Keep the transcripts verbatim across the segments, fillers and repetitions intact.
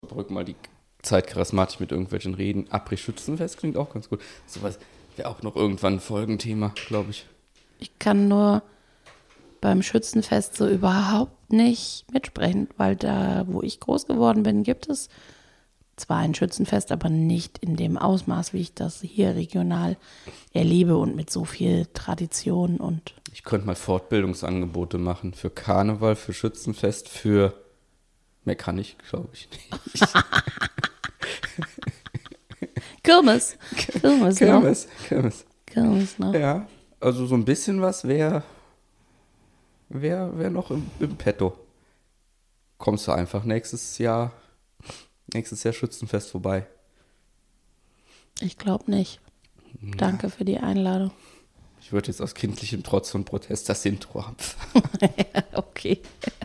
Brück mal die Zeit charismatisch mit irgendwelchen Reden. Après-Schützenfest klingt auch ganz gut. Sowas wäre auch noch irgendwann ein Folgenthema, glaube ich. Ich kann nur beim Schützenfest so überhaupt nicht mitsprechen, weil da, wo ich groß geworden bin, gibt es zwar ein Schützenfest, aber nicht in dem Ausmaß, wie ich das hier regional erlebe und mit so viel Tradition und. Ich könnte mal Fortbildungsangebote machen für Karneval, für Schützenfest, für mehr kann ich, glaube ich, nicht. Kirmes. Kirmes, Kirmes, Kirmes. Kirmes, ne? Ja, also so ein bisschen was wäre wär, wär noch im, im Petto. Kommst du einfach nächstes Jahr, nächstes Jahr Schützenfest vorbei? Ich glaube nicht. Ja. Danke für die Einladung. Ich würde jetzt aus kindlichem Trotz und Protest das Intro haben. Okay.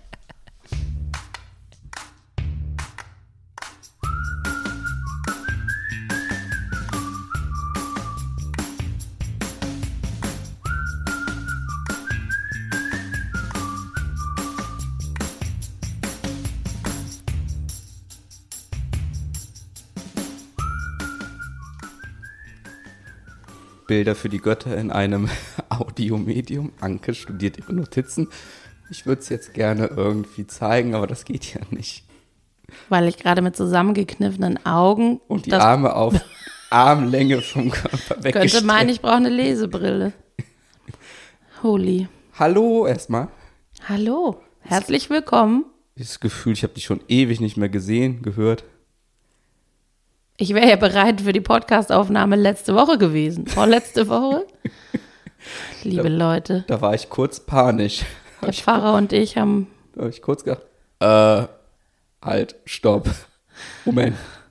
Bilder für die Götter in einem Audiomedium. Anke studiert ihre Notizen. Ich würde es jetzt gerne irgendwie zeigen, aber das geht ja nicht. Weil ich gerade mit zusammengekniffenen Augen und die Arme auf Armlänge vom Körper weggestellt. Könnte meinen, ich brauche eine Lesebrille. Holy. Hallo erstmal. Hallo, herzlich willkommen. Das Gefühl, ich habe dich schon ewig nicht mehr gesehen, gehört. Ich wäre ja bereit für die Podcast-Aufnahme letzte Woche gewesen. Vorletzte Woche. Liebe da, Leute. Da war ich kurz panisch. Der Pfarrer und ich haben... Da habe ich kurz gedacht, äh, halt, stopp. Moment.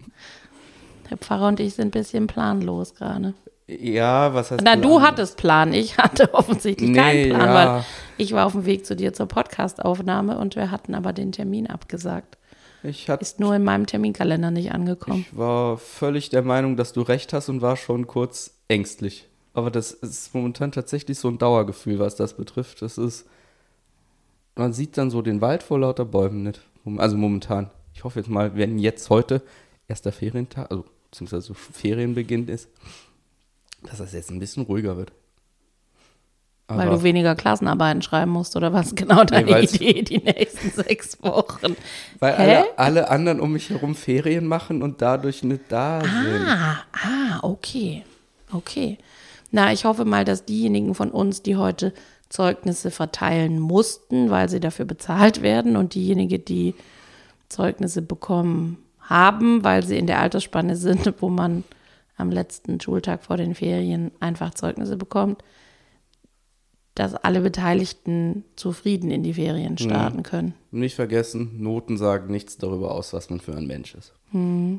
Der Pfarrer und ich sind ein bisschen planlos gerade. Ja, was heißt Na, Plan? du hattest Plan. Ich hatte offensichtlich nee, keinen Plan, ja. weil ich war auf dem Weg zu dir zur Podcast-Aufnahme und wir hatten aber den Termin abgesagt. Ich hat, Ist nur in meinem Terminkalender nicht angekommen. Ich war völlig der Meinung, dass du recht hast und war schon kurz ängstlich. Aber das ist momentan tatsächlich so ein Dauergefühl, was das betrifft. Das ist, man sieht dann so den Wald vor lauter Bäumen nicht. Also momentan. Ich hoffe jetzt mal, wenn jetzt heute erster Ferientag, also beziehungsweise Ferienbeginn ist, dass das jetzt ein bisschen ruhiger wird. Aber weil Aber du weniger Klassenarbeiten schreiben musst, oder was genau deine nee, Idee die nächsten sechs Wochen? Weil Hä? alle, alle anderen um mich herum Ferien machen und dadurch nicht da sind. Ah, ah, okay. Okay. Na, ich hoffe mal, dass diejenigen von uns, die heute Zeugnisse verteilen mussten, weil sie dafür bezahlt werden, und diejenigen, die Zeugnisse bekommen haben, weil sie in der Altersspanne sind, wo man am letzten Schultag vor den Ferien einfach Zeugnisse bekommt, dass alle Beteiligten zufrieden in die Ferien starten können. Nicht vergessen, Noten sagen nichts darüber aus, was man für ein Mensch ist. Hm.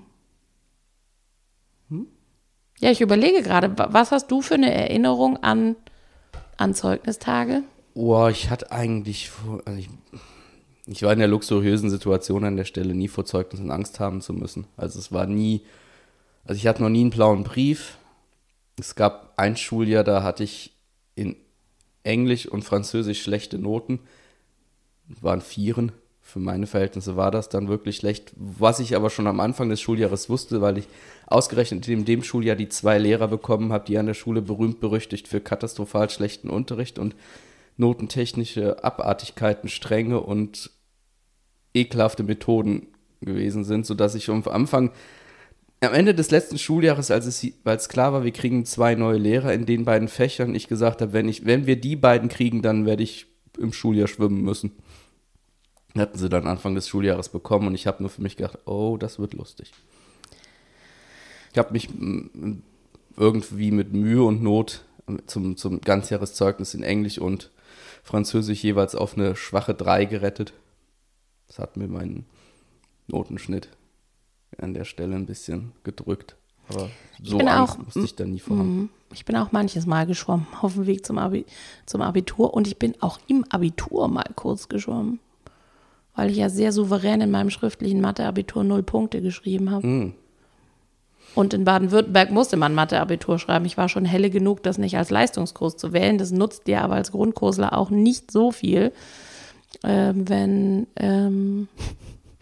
Hm? Ja, ich überlege gerade, was hast du für eine Erinnerung an, an Zeugnistage? Oh, ich hatte eigentlich, also ich, ich war in der luxuriösen Situation an der Stelle, nie vor Zeugnissen Angst haben zu müssen. Also es war nie, also ich hatte noch nie einen blauen Brief. Es gab ein Schuljahr, da hatte ich in Englisch und Französisch schlechte Noten, waren Vieren. Für meine Verhältnisse war das dann wirklich schlecht. Was ich aber schon am Anfang des Schuljahres wusste, weil ich ausgerechnet in dem Schuljahr die zwei Lehrer bekommen habe, die an der Schule berühmt-berüchtigt für katastrophal schlechten Unterricht und notentechnische Abartigkeiten, Strenge und ekelhafte Methoden gewesen sind, sodass ich am Anfang, am Ende des letzten Schuljahres, als es, weil es klar war, wir kriegen zwei neue Lehrer in den beiden Fächern, ich gesagt habe, wenn, ich, wenn wir die beiden kriegen, dann werde ich im Schuljahr schwimmen müssen. Hatten sie dann Anfang des Schuljahres bekommen und ich habe nur für mich gedacht, oh, das wird lustig. Ich habe mich irgendwie mit Mühe und Not zum, zum Ganzjahreszeugnis in Englisch und Französisch jeweils auf eine schwache drei gerettet. Das hat mir meinen Notenschnitt an der Stelle ein bisschen gedrückt. Aber so Angst auch, musste ich da nie vor haben. Ich bin auch manches Mal geschwommen auf dem Weg zum, Abi, zum Abitur und ich bin auch im Abitur mal kurz geschwommen, weil ich ja sehr souverän in meinem schriftlichen Mathe-Abitur null Punkte geschrieben habe. Mm. Und in Baden-Württemberg musste man Mathe-Abitur schreiben. Ich war schon helle genug, das nicht als Leistungskurs zu wählen. Das nutzt dir aber als Grundkursler auch nicht so viel, äh, wenn, ähm,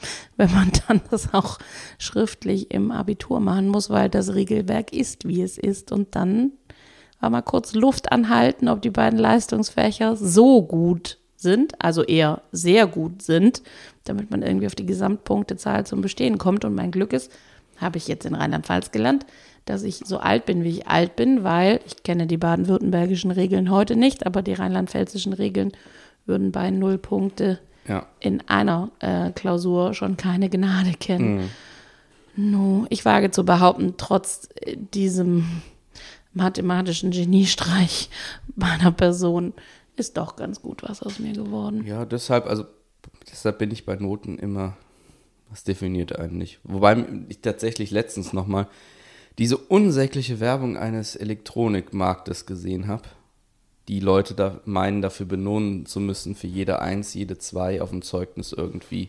wenn man dann das auch schriftlich im Abitur machen muss, weil das Regelwerk ist, wie es ist. Und dann war mal kurz Luft anhalten, ob die beiden Leistungsfächer so gut sind, also eher sehr gut sind, damit man irgendwie auf die Gesamtpunktezahl zum Bestehen kommt. Und mein Glück ist, habe ich jetzt in Rheinland-Pfalz gelernt, dass ich so alt bin, wie ich alt bin, weil ich kenne die baden-württembergischen Regeln heute nicht, aber die rheinland-pfälzischen Regeln würden bei null Punkte ja. in einer äh, Klausur schon keine Gnade kennen. Mhm. No, ich wage zu behaupten, trotz äh, diesem mathematischen Geniestreich meiner Person ist doch ganz gut was aus mir geworden. Ja, deshalb, also deshalb bin ich bei Noten immer, was definiert einen nicht. Wobei ich tatsächlich letztens nochmal diese unsägliche Werbung eines Elektronikmarktes gesehen habe. Die Leute da meinen, dafür belohnen zu müssen, für jede Eins, jede Zwei auf dem Zeugnis irgendwie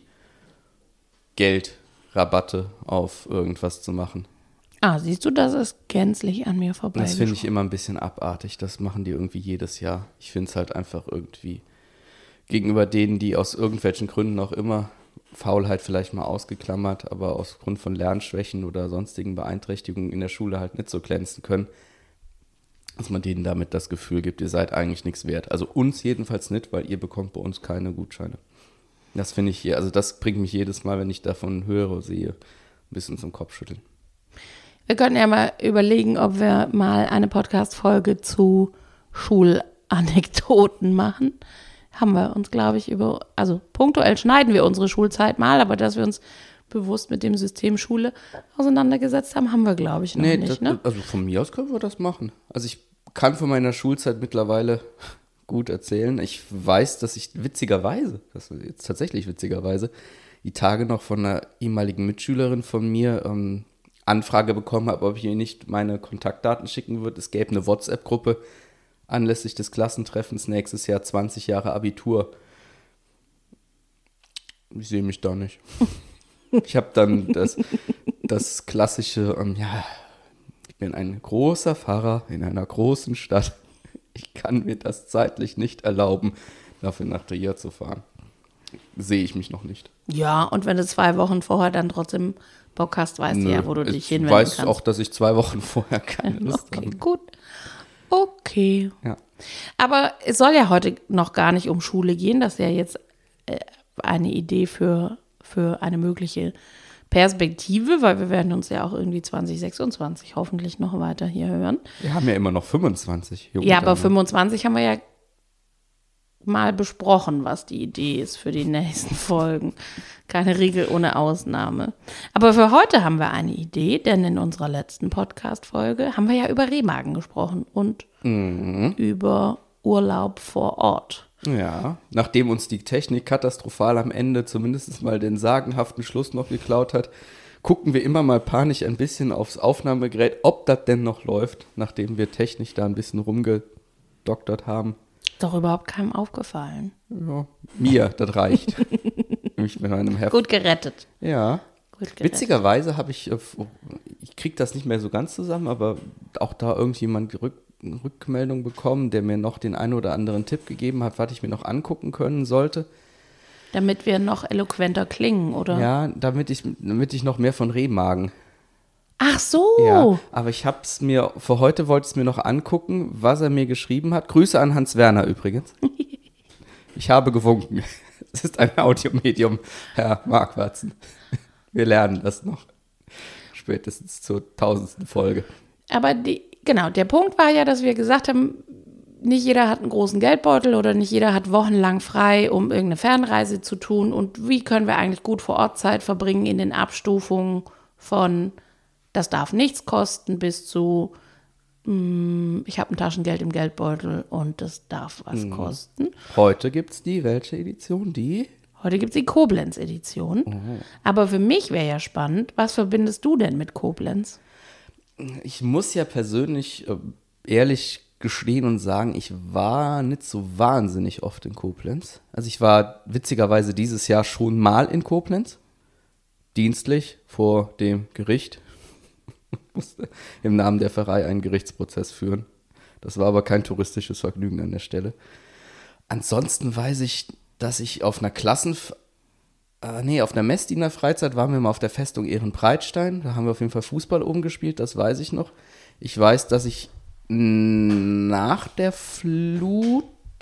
Geld, Rabatte auf irgendwas zu machen. Ah, siehst du, das ist gänzlich an mir vorbei. Das finde ich immer ein bisschen abartig. Das machen die irgendwie jedes Jahr. Ich finde es halt einfach irgendwie gegenüber denen, die aus irgendwelchen Gründen auch immer, Faulheit vielleicht mal ausgeklammert, aber aus Grund von Lernschwächen oder sonstigen Beeinträchtigungen in der Schule halt nicht so glänzen können, dass man denen damit das Gefühl gibt, ihr seid eigentlich nichts wert. Also uns jedenfalls nicht, weil ihr bekommt bei uns keine Gutscheine. Das finde ich hier, also das bringt mich jedes Mal, wenn ich davon höre, sehe, ein bisschen zum Kopfschütteln. Wir könnten ja mal überlegen, ob wir mal eine Podcast-Folge zu Schulanekdoten machen. Haben wir uns, glaube ich, über, also punktuell schneiden wir unsere Schulzeit mal, aber dass wir uns bewusst mit dem System Schule auseinandergesetzt haben, haben wir, glaube ich, noch nee, nicht. Das, ne? Also von mir aus können wir das machen. Also ich kann von meiner Schulzeit mittlerweile gut erzählen. Ich weiß, dass ich witzigerweise, das ist jetzt tatsächlich witzigerweise, die Tage noch von einer ehemaligen Mitschülerin von mir ähm, Anfrage bekommen habe, ob ich ihr nicht meine Kontaktdaten schicken würde. Es gäbe eine WhatsApp-Gruppe anlässlich des Klassentreffens nächstes Jahr zwanzig Jahre Abitur. Ich sehe mich da nicht. Ich habe dann das, das klassische, ähm, ja, ich bin ein großer Pfarrer in einer großen Stadt. Ich kann mir das zeitlich nicht erlauben, dafür nach Trier zu fahren. Sehe ich mich noch nicht. Ja, und wenn du zwei Wochen vorher dann trotzdem Bock hast, weißt du ja, wo du dich hinwenden kannst. Ich weiß auch, dass ich zwei Wochen vorher keine Lust habe. Okay, habe. gut. Okay. Ja. Aber es soll ja heute noch gar nicht um Schule gehen. Das ist ja jetzt äh, eine Idee für, für eine mögliche Perspektive, weil wir werden uns ja auch irgendwie zwanzig sechsundzwanzig hoffentlich noch weiter hier hören. Wir haben ja immer noch fünfundzwanzig. Ja, aber fünfundzwanzig haben wir ja mal besprochen, was die Idee ist für die nächsten Folgen. Keine Regel ohne Ausnahme. Aber für heute haben wir eine Idee, denn in unserer letzten Podcast-Folge haben wir ja über Remagen gesprochen und mhm. über Urlaub vor Ort. Ja, nachdem uns die Technik katastrophal am Ende zumindest mal den sagenhaften Schluss noch geklaut hat, gucken wir immer mal panisch ein bisschen aufs Aufnahmegerät, ob das denn noch läuft, nachdem wir technisch da ein bisschen rumgedoktert haben. Ist doch überhaupt keinem aufgefallen. Ja, mir, das reicht. Ich bin einem Heft. Gut gerettet. Ja. Gut gerettet. Witzigerweise habe ich, ich kriege das nicht mehr so ganz zusammen, aber auch da irgendjemand Rück, Rückmeldung bekommen, der mir noch den einen oder anderen Tipp gegeben hat, was ich mir noch angucken können sollte. Damit wir noch eloquenter klingen, oder? Ja, damit ich, damit ich noch mehr von Remagen. Ach so. Ja, aber ich habe es mir, für heute wollte ich es mir noch angucken, was er mir geschrieben hat. Grüße an Hans Werner übrigens. Ich habe gewunken. Es ist ein Audiomedium, Herr Marquartzen. Wir lernen das noch. Spätestens zur tausendsten Folge. Aber die, genau, der Punkt war ja, dass wir gesagt haben, nicht jeder hat einen großen Geldbeutel oder nicht jeder hat wochenlang frei, um irgendeine Fernreise zu tun. Und wie können wir eigentlich gut vor Ort Zeit verbringen in den Abstufungen von das darf nichts kosten bis zu mh, ich habe ein Taschengeld im Geldbeutel und das darf was mhm. kosten. Heute gibt es die, welche Edition? Die? Heute gibt es die Koblenz-Edition. Oh. Aber für mich wäre ja spannend, was verbindest du denn mit Koblenz? Ich muss ja persönlich äh, ehrlich gestehen und sagen, ich war nicht so wahnsinnig oft in Koblenz. Also ich war witzigerweise dieses Jahr schon mal in Koblenz, dienstlich vor dem Gericht. Musste im Namen der Pfarrei einen Gerichtsprozess führen. Das war aber kein touristisches Vergnügen an der Stelle. Ansonsten weiß ich, dass ich auf einer Klassen, äh, nee, auf einer Messdiener Freizeit waren wir mal auf der Festung Ehrenbreitstein. Da haben wir auf jeden Fall Fußball oben gespielt, das weiß ich noch. Ich weiß, dass ich nach der Flut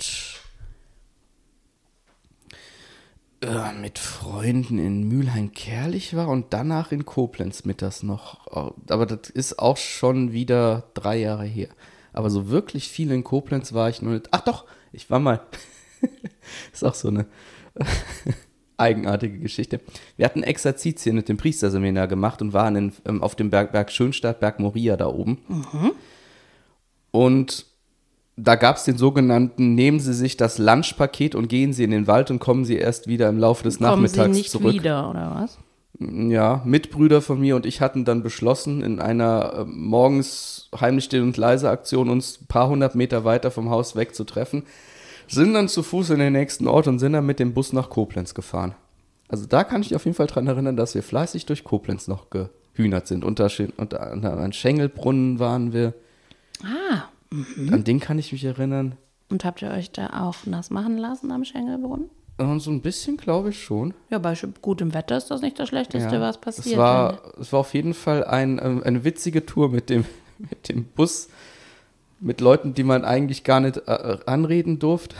äh, mit Freunden in Mülheim-Kerlich war und danach in Koblenz mittags noch. Aber das ist auch schon wieder drei Jahre her. Aber so wirklich viel in Koblenz war ich noch nicht. Ach doch, ich war mal. Ist auch so eine eigenartige Geschichte. Wir hatten Exerzitien mit dem Priesterseminar gemacht und waren in, ähm, auf dem Berg, Berg Schönstadt, Berg Moria da oben. Mhm. Und da gab es den sogenannten, nehmen Sie sich das Lunchpaket und gehen Sie in den Wald und kommen Sie erst wieder im Laufe des kommen Nachmittags Sie nicht zurück. Wieder, oder was? Ja, Mitbrüder von mir und ich hatten dann beschlossen, in einer äh, morgens heimlich still und leise Aktion uns ein paar hundert Meter weiter vom Haus weg zu treffen, sind dann zu Fuß in den nächsten Ort und sind dann mit dem Bus nach Koblenz gefahren. Also da kann ich mich auf jeden Fall dran erinnern, dass wir fleißig durch Koblenz noch gehühnert sind. Unter, unter, unter an Schengelbrunnen waren wir. Ah. Mhm. An den kann ich mich erinnern. Und habt ihr euch da auch nass machen lassen am Schengelbrunnen? Und so ein bisschen, glaube ich schon. Ja, bei gutem Wetter ist das nicht das Schlechteste, ja, was passiert. Es war, es war auf jeden Fall ein, ähm, eine witzige Tour mit dem, mit dem Bus, mit Leuten, die man eigentlich gar nicht äh, anreden durfte.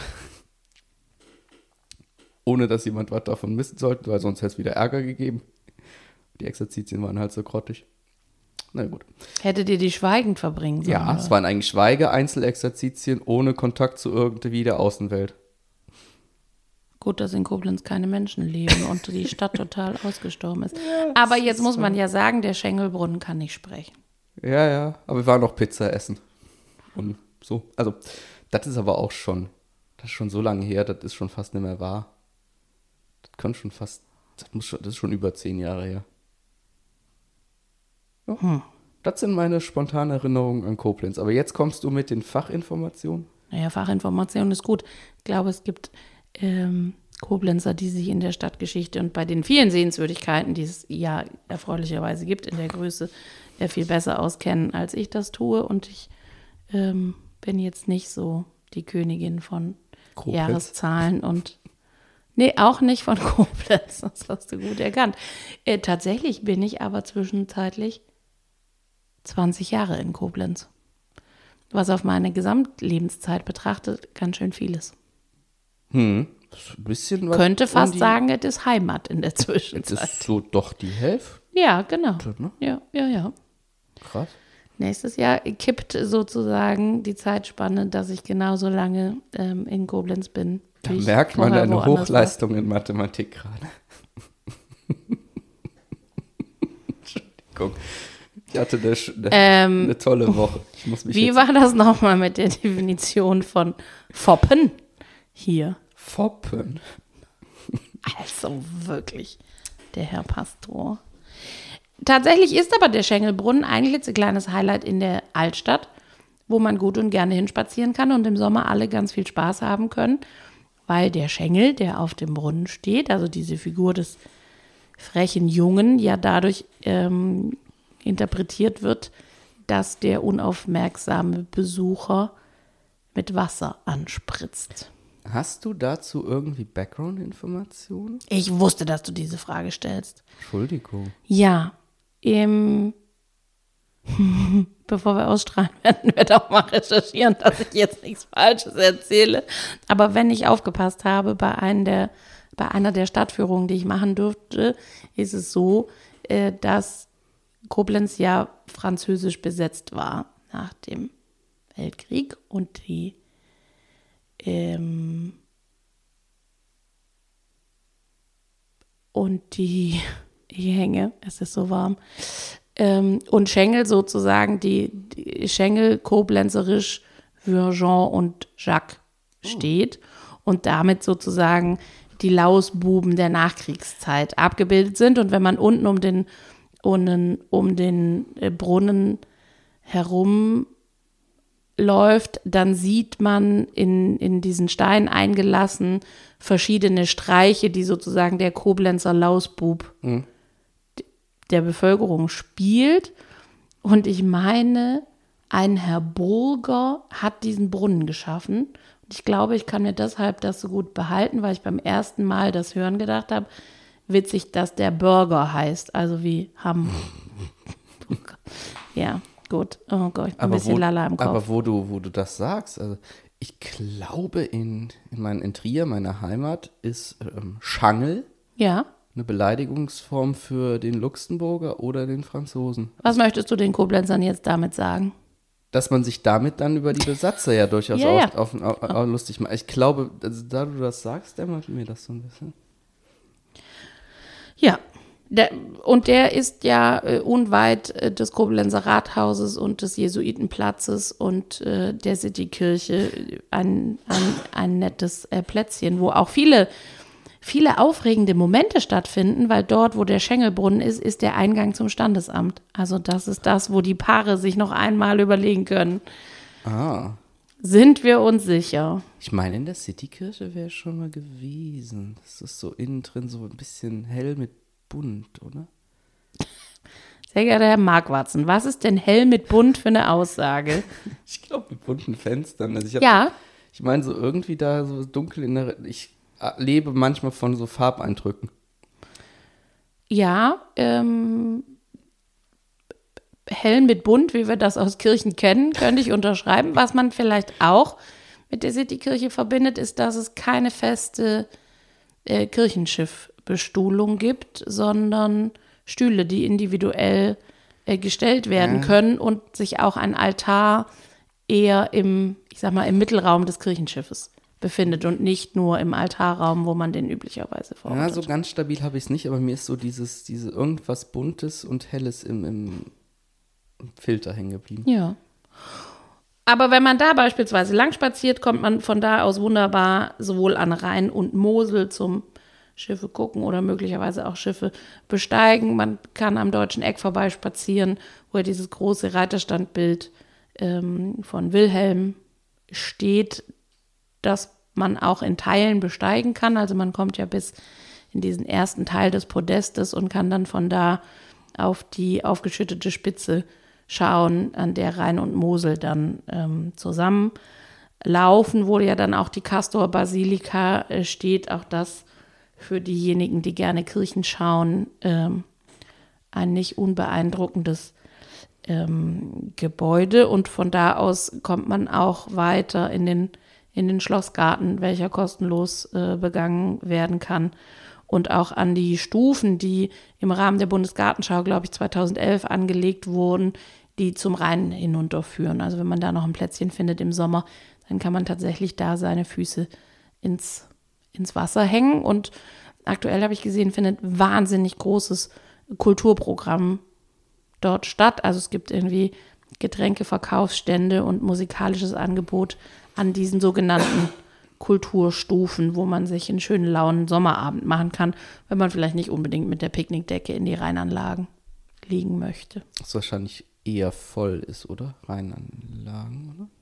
Ohne, dass jemand was davon missen sollte, weil sonst hätte es wieder Ärger gegeben. Die Exerzitien waren halt so grottig. Na gut. Hättet ihr die schweigend verbringen sollen? Ja, oder? Es waren eigentlich Schweige-Einzelexerzitien ohne Kontakt zu irgendwie der Außenwelt. Gut, dass in Koblenz keine Menschen leben und die Stadt total ausgestorben ist. Ja, aber jetzt muss man ja sagen, der Schengelbrunnen kann nicht sprechen. Ja, ja, aber wir waren noch Pizza essen. Und so, also, das ist aber auch schon, das ist schon so lange her, das ist schon fast nicht mehr wahr. Das kann schon fast, das, muss schon, das ist schon über zehn Jahre her. Ja, hm. Das sind meine spontanen Erinnerungen an Koblenz. Aber jetzt kommst du mit den Fachinformationen. Naja, Fachinformation ist gut. Ich glaube, es gibt ähm, Koblenzer, die sich in der Stadtgeschichte und bei den vielen Sehenswürdigkeiten, die es ja erfreulicherweise gibt in der Größe, äh, viel besser auskennen, als ich das tue. Und ich ähm, bin jetzt nicht so die Königin von Koblenz. Jahreszahlen und nee, auch nicht von Koblenz. Das hast du gut erkannt. Äh, tatsächlich bin ich aber zwischenzeitlich zwanzig Jahre in Koblenz. Was auf meine Gesamtlebenszeit betrachtet, ganz schön vieles. Hm, ein bisschen was. Könnte fast die, sagen, es ist Heimat in der Zwischenzeit. Es ist so doch die Hälfte. Ja, genau. Ne? Ja, ja, ja. Krass. Nächstes Jahr kippt sozusagen die Zeitspanne, dass ich genauso lange ähm, in Koblenz bin. Da merkt man deine Hochleistung war. In Mathematik gerade. Entschuldigung. Ich hatte eine, eine, ähm, eine tolle Woche. Ich muss mich wie jetzt war das nochmal mit der Definition von Foppen hier? Foppen? Also wirklich, der Herr Pastor. Tatsächlich ist aber der Schengelbrunnen ein klitzekleines Highlight in der Altstadt, wo man gut und gerne hinspazieren kann und im Sommer alle ganz viel Spaß haben können, weil der Schengel, der auf dem Brunnen steht, also diese Figur des frechen Jungen, ja dadurch ähm, interpretiert wird, dass der unaufmerksame Besucher mit Wasser anspritzt. Hast du dazu irgendwie Background-Informationen? Ich wusste, dass du diese Frage stellst. Entschuldigung. Ja, im bevor wir ausstrahlen, werden wir doch mal recherchieren, dass ich jetzt nichts Falsches erzähle. Aber wenn ich aufgepasst habe, bei, einem der, bei einer der Stadtführungen, die ich machen durfte, ist es so, äh, dass Koblenz ja französisch besetzt war nach dem Weltkrieg und die ähm, und die ich hänge, es ist so warm ähm, und Schengel sozusagen die, die Schengel koblenzerisch für Jean und Jacques steht und damit sozusagen die Lausbuben der Nachkriegszeit abgebildet sind und wenn man unten um den Und um den Brunnen herum läuft, dann sieht man in, in diesen Stein eingelassen verschiedene Streiche, die sozusagen der Koblenzer Lausbub mhm. der Bevölkerung spielt. Und ich meine, ein Herr Burger hat diesen Brunnen geschaffen. Und ich glaube, ich kann mir deshalb das so gut behalten, weil ich beim ersten Mal das hören gedacht habe, witzig, dass der Burger heißt, also wie Hamburger. Ja, gut. Oh Gott, ich bin ein bisschen wo, lala im Kopf. Aber wo du, wo du das sagst, also ich glaube, in, in, mein, in Trier, meiner Heimat, ist ähm, Schangel Ja. eine Beleidigungsform für den Luxemburger oder den Franzosen. Was möchtest du den Koblenzern jetzt damit sagen? Dass man sich damit dann über die Besatzer ja durchaus Ja, auch, ja. Auf, auf, auf lustig macht. Ich glaube, also, da du das sagst, dämmert mir das so ein bisschen. Ja, der, und der ist ja äh, unweit äh, des Koblenzer Rathauses und des Jesuitenplatzes und äh, der Citykirche ein, ein, ein nettes äh, Plätzchen, wo auch viele, viele aufregende Momente stattfinden, weil dort, wo der Schengelbrunnen ist, ist der Eingang zum Standesamt. Also das ist das, wo die Paare sich noch einmal überlegen können. Ah. Sind wir uns sicher? Ich meine, in der Citykirche wäre schon mal gewesen. Das ist so innen drin so ein bisschen hell mit bunt, oder? Sehr geehrter Herr Marquartzen, was ist denn hell mit bunt für eine Aussage? Ich glaube, mit bunten Fenstern. Also ich hab, Ja. Ich meine, so irgendwie da so dunkel in der. Ich lebe manchmal von so Farbeindrücken. Ja, ähm, hell mit bunt, wie wir das aus Kirchen kennen, könnte ich unterschreiben. Was man vielleicht auch mit der Citykirche verbindet, ist, dass es keine feste äh, Kirchenschiffbestuhlung gibt, sondern Stühle, die individuell äh, gestellt werden Ja. können und sich auch ein Altar eher im, ich sag mal, im Mittelraum des Kirchenschiffes befindet und nicht nur im Altarraum, wo man den üblicherweise Ja, verortet. so ganz stabil habe ich es nicht, aber mir ist so dieses, diese irgendwas Buntes und Helles im, im Filter hängen geblieben. Ja. Aber wenn man da beispielsweise lang spaziert, kommt man von da aus wunderbar sowohl an Rhein und Mosel zum Schiffe gucken oder möglicherweise auch Schiffe besteigen. Man kann am Deutschen Eck vorbeispazieren, wo ja dieses große Reiterstandbild ähm, von Wilhelm steht, das man auch in Teilen besteigen kann. Also man kommt ja bis in diesen ersten Teil des Podestes und kann dann von da auf die aufgeschüttete Spitze schauen, an der Rhein und Mosel dann ähm, zusammenlaufen, wo ja dann auch die Castor-Basilika äh, steht. Auch das für diejenigen, die gerne Kirchen schauen, ähm, ein nicht unbeeindruckendes ähm, Gebäude. Und von da aus kommt man auch weiter in den, in den Schlossgarten, welcher kostenlos äh, begangen werden kann. Und auch an die Stufen, die im Rahmen der Bundesgartenschau, glaube ich, zweitausendelf angelegt wurden, die zum Rhein hinunterführen. Also wenn man da noch ein Plätzchen findet im Sommer, dann kann man tatsächlich da seine Füße ins, ins Wasser hängen. Und aktuell habe ich gesehen, findet wahnsinnig großes Kulturprogramm dort statt. Also es gibt irgendwie Getränkeverkaufsstände und musikalisches Angebot an diesen sogenannten Kulturstufen, wo man sich einen schönen lauen Sommerabend machen kann, wenn man vielleicht nicht unbedingt mit der Picknickdecke in die Rheinanlagen liegen möchte. Was wahrscheinlich eher voll ist, oder? Rheinanlagen, oder?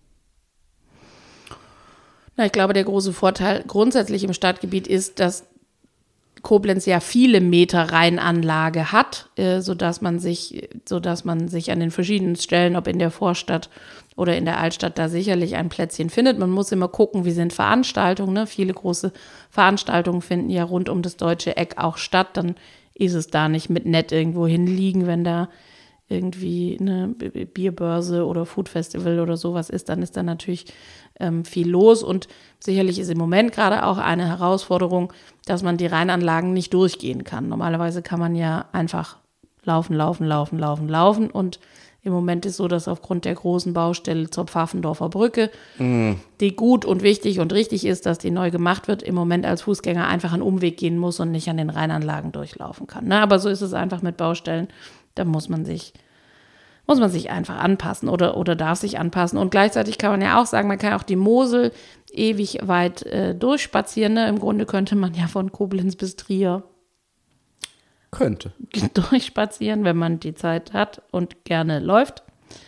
Na, ich glaube, der große Vorteil grundsätzlich im Stadtgebiet ist, dass Koblenz ja viele Meter Rheinanlage hat, äh, sodass man sich, sodass man sich an den verschiedenen Stellen, ob in der Vorstadt oder in der Altstadt, da sicherlich ein Plätzchen findet. Man muss immer gucken, wie sind Veranstaltungen. Ne? Viele große Veranstaltungen finden ja rund um das Deutsche Eck auch statt. Dann ist es da nicht mit nett irgendwo hinliegen, wenn da irgendwie eine Bierbörse oder Foodfestival oder sowas ist, dann ist da natürlich ähm, viel los. Und sicherlich ist im Moment gerade auch eine Herausforderung, dass man die Rheinanlagen nicht durchgehen kann. Normalerweise kann man ja einfach laufen, laufen, laufen, laufen, laufen. Und im Moment ist so, dass aufgrund der großen Baustelle zur Pfaffendorfer Brücke, mm. die gut und wichtig und richtig ist, dass die neu gemacht wird, im Moment als Fußgänger einfach einen Umweg gehen muss und nicht an den Rheinanlagen durchlaufen kann. Ne? Aber so ist es einfach mit Baustellen. Da muss man sich, muss man sich einfach anpassen oder, oder darf sich anpassen. Und gleichzeitig kann man ja auch sagen, man kann auch die Mosel ewig weit äh, durchspazieren. Ne? Im Grunde könnte man ja von Koblenz bis Trier Könnte. durchspazieren, wenn man die Zeit hat und gerne läuft.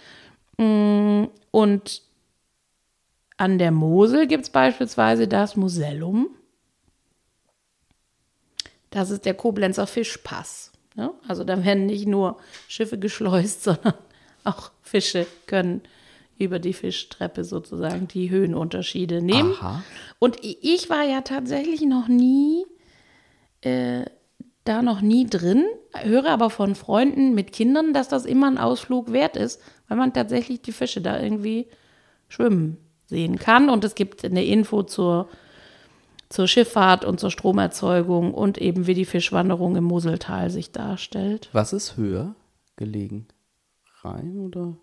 Und an der Mosel gibt es beispielsweise das Musellum. Das ist der Koblenzer Fischpass. Ja, also da werden nicht nur Schiffe geschleust, sondern auch Fische können über die Fischtreppe sozusagen die Höhenunterschiede nehmen. Aha. Und ich war ja tatsächlich noch nie äh, da noch nie drin, höre aber von Freunden mit Kindern, dass das immer ein Ausflug wert ist, weil man tatsächlich die Fische da irgendwie schwimmen sehen kann. Und es gibt eine Info zur, zur Schifffahrt und zur Stromerzeugung und eben wie die Fischwanderung im Moseltal sich darstellt. Was ist höher gelegen? Rhein oder?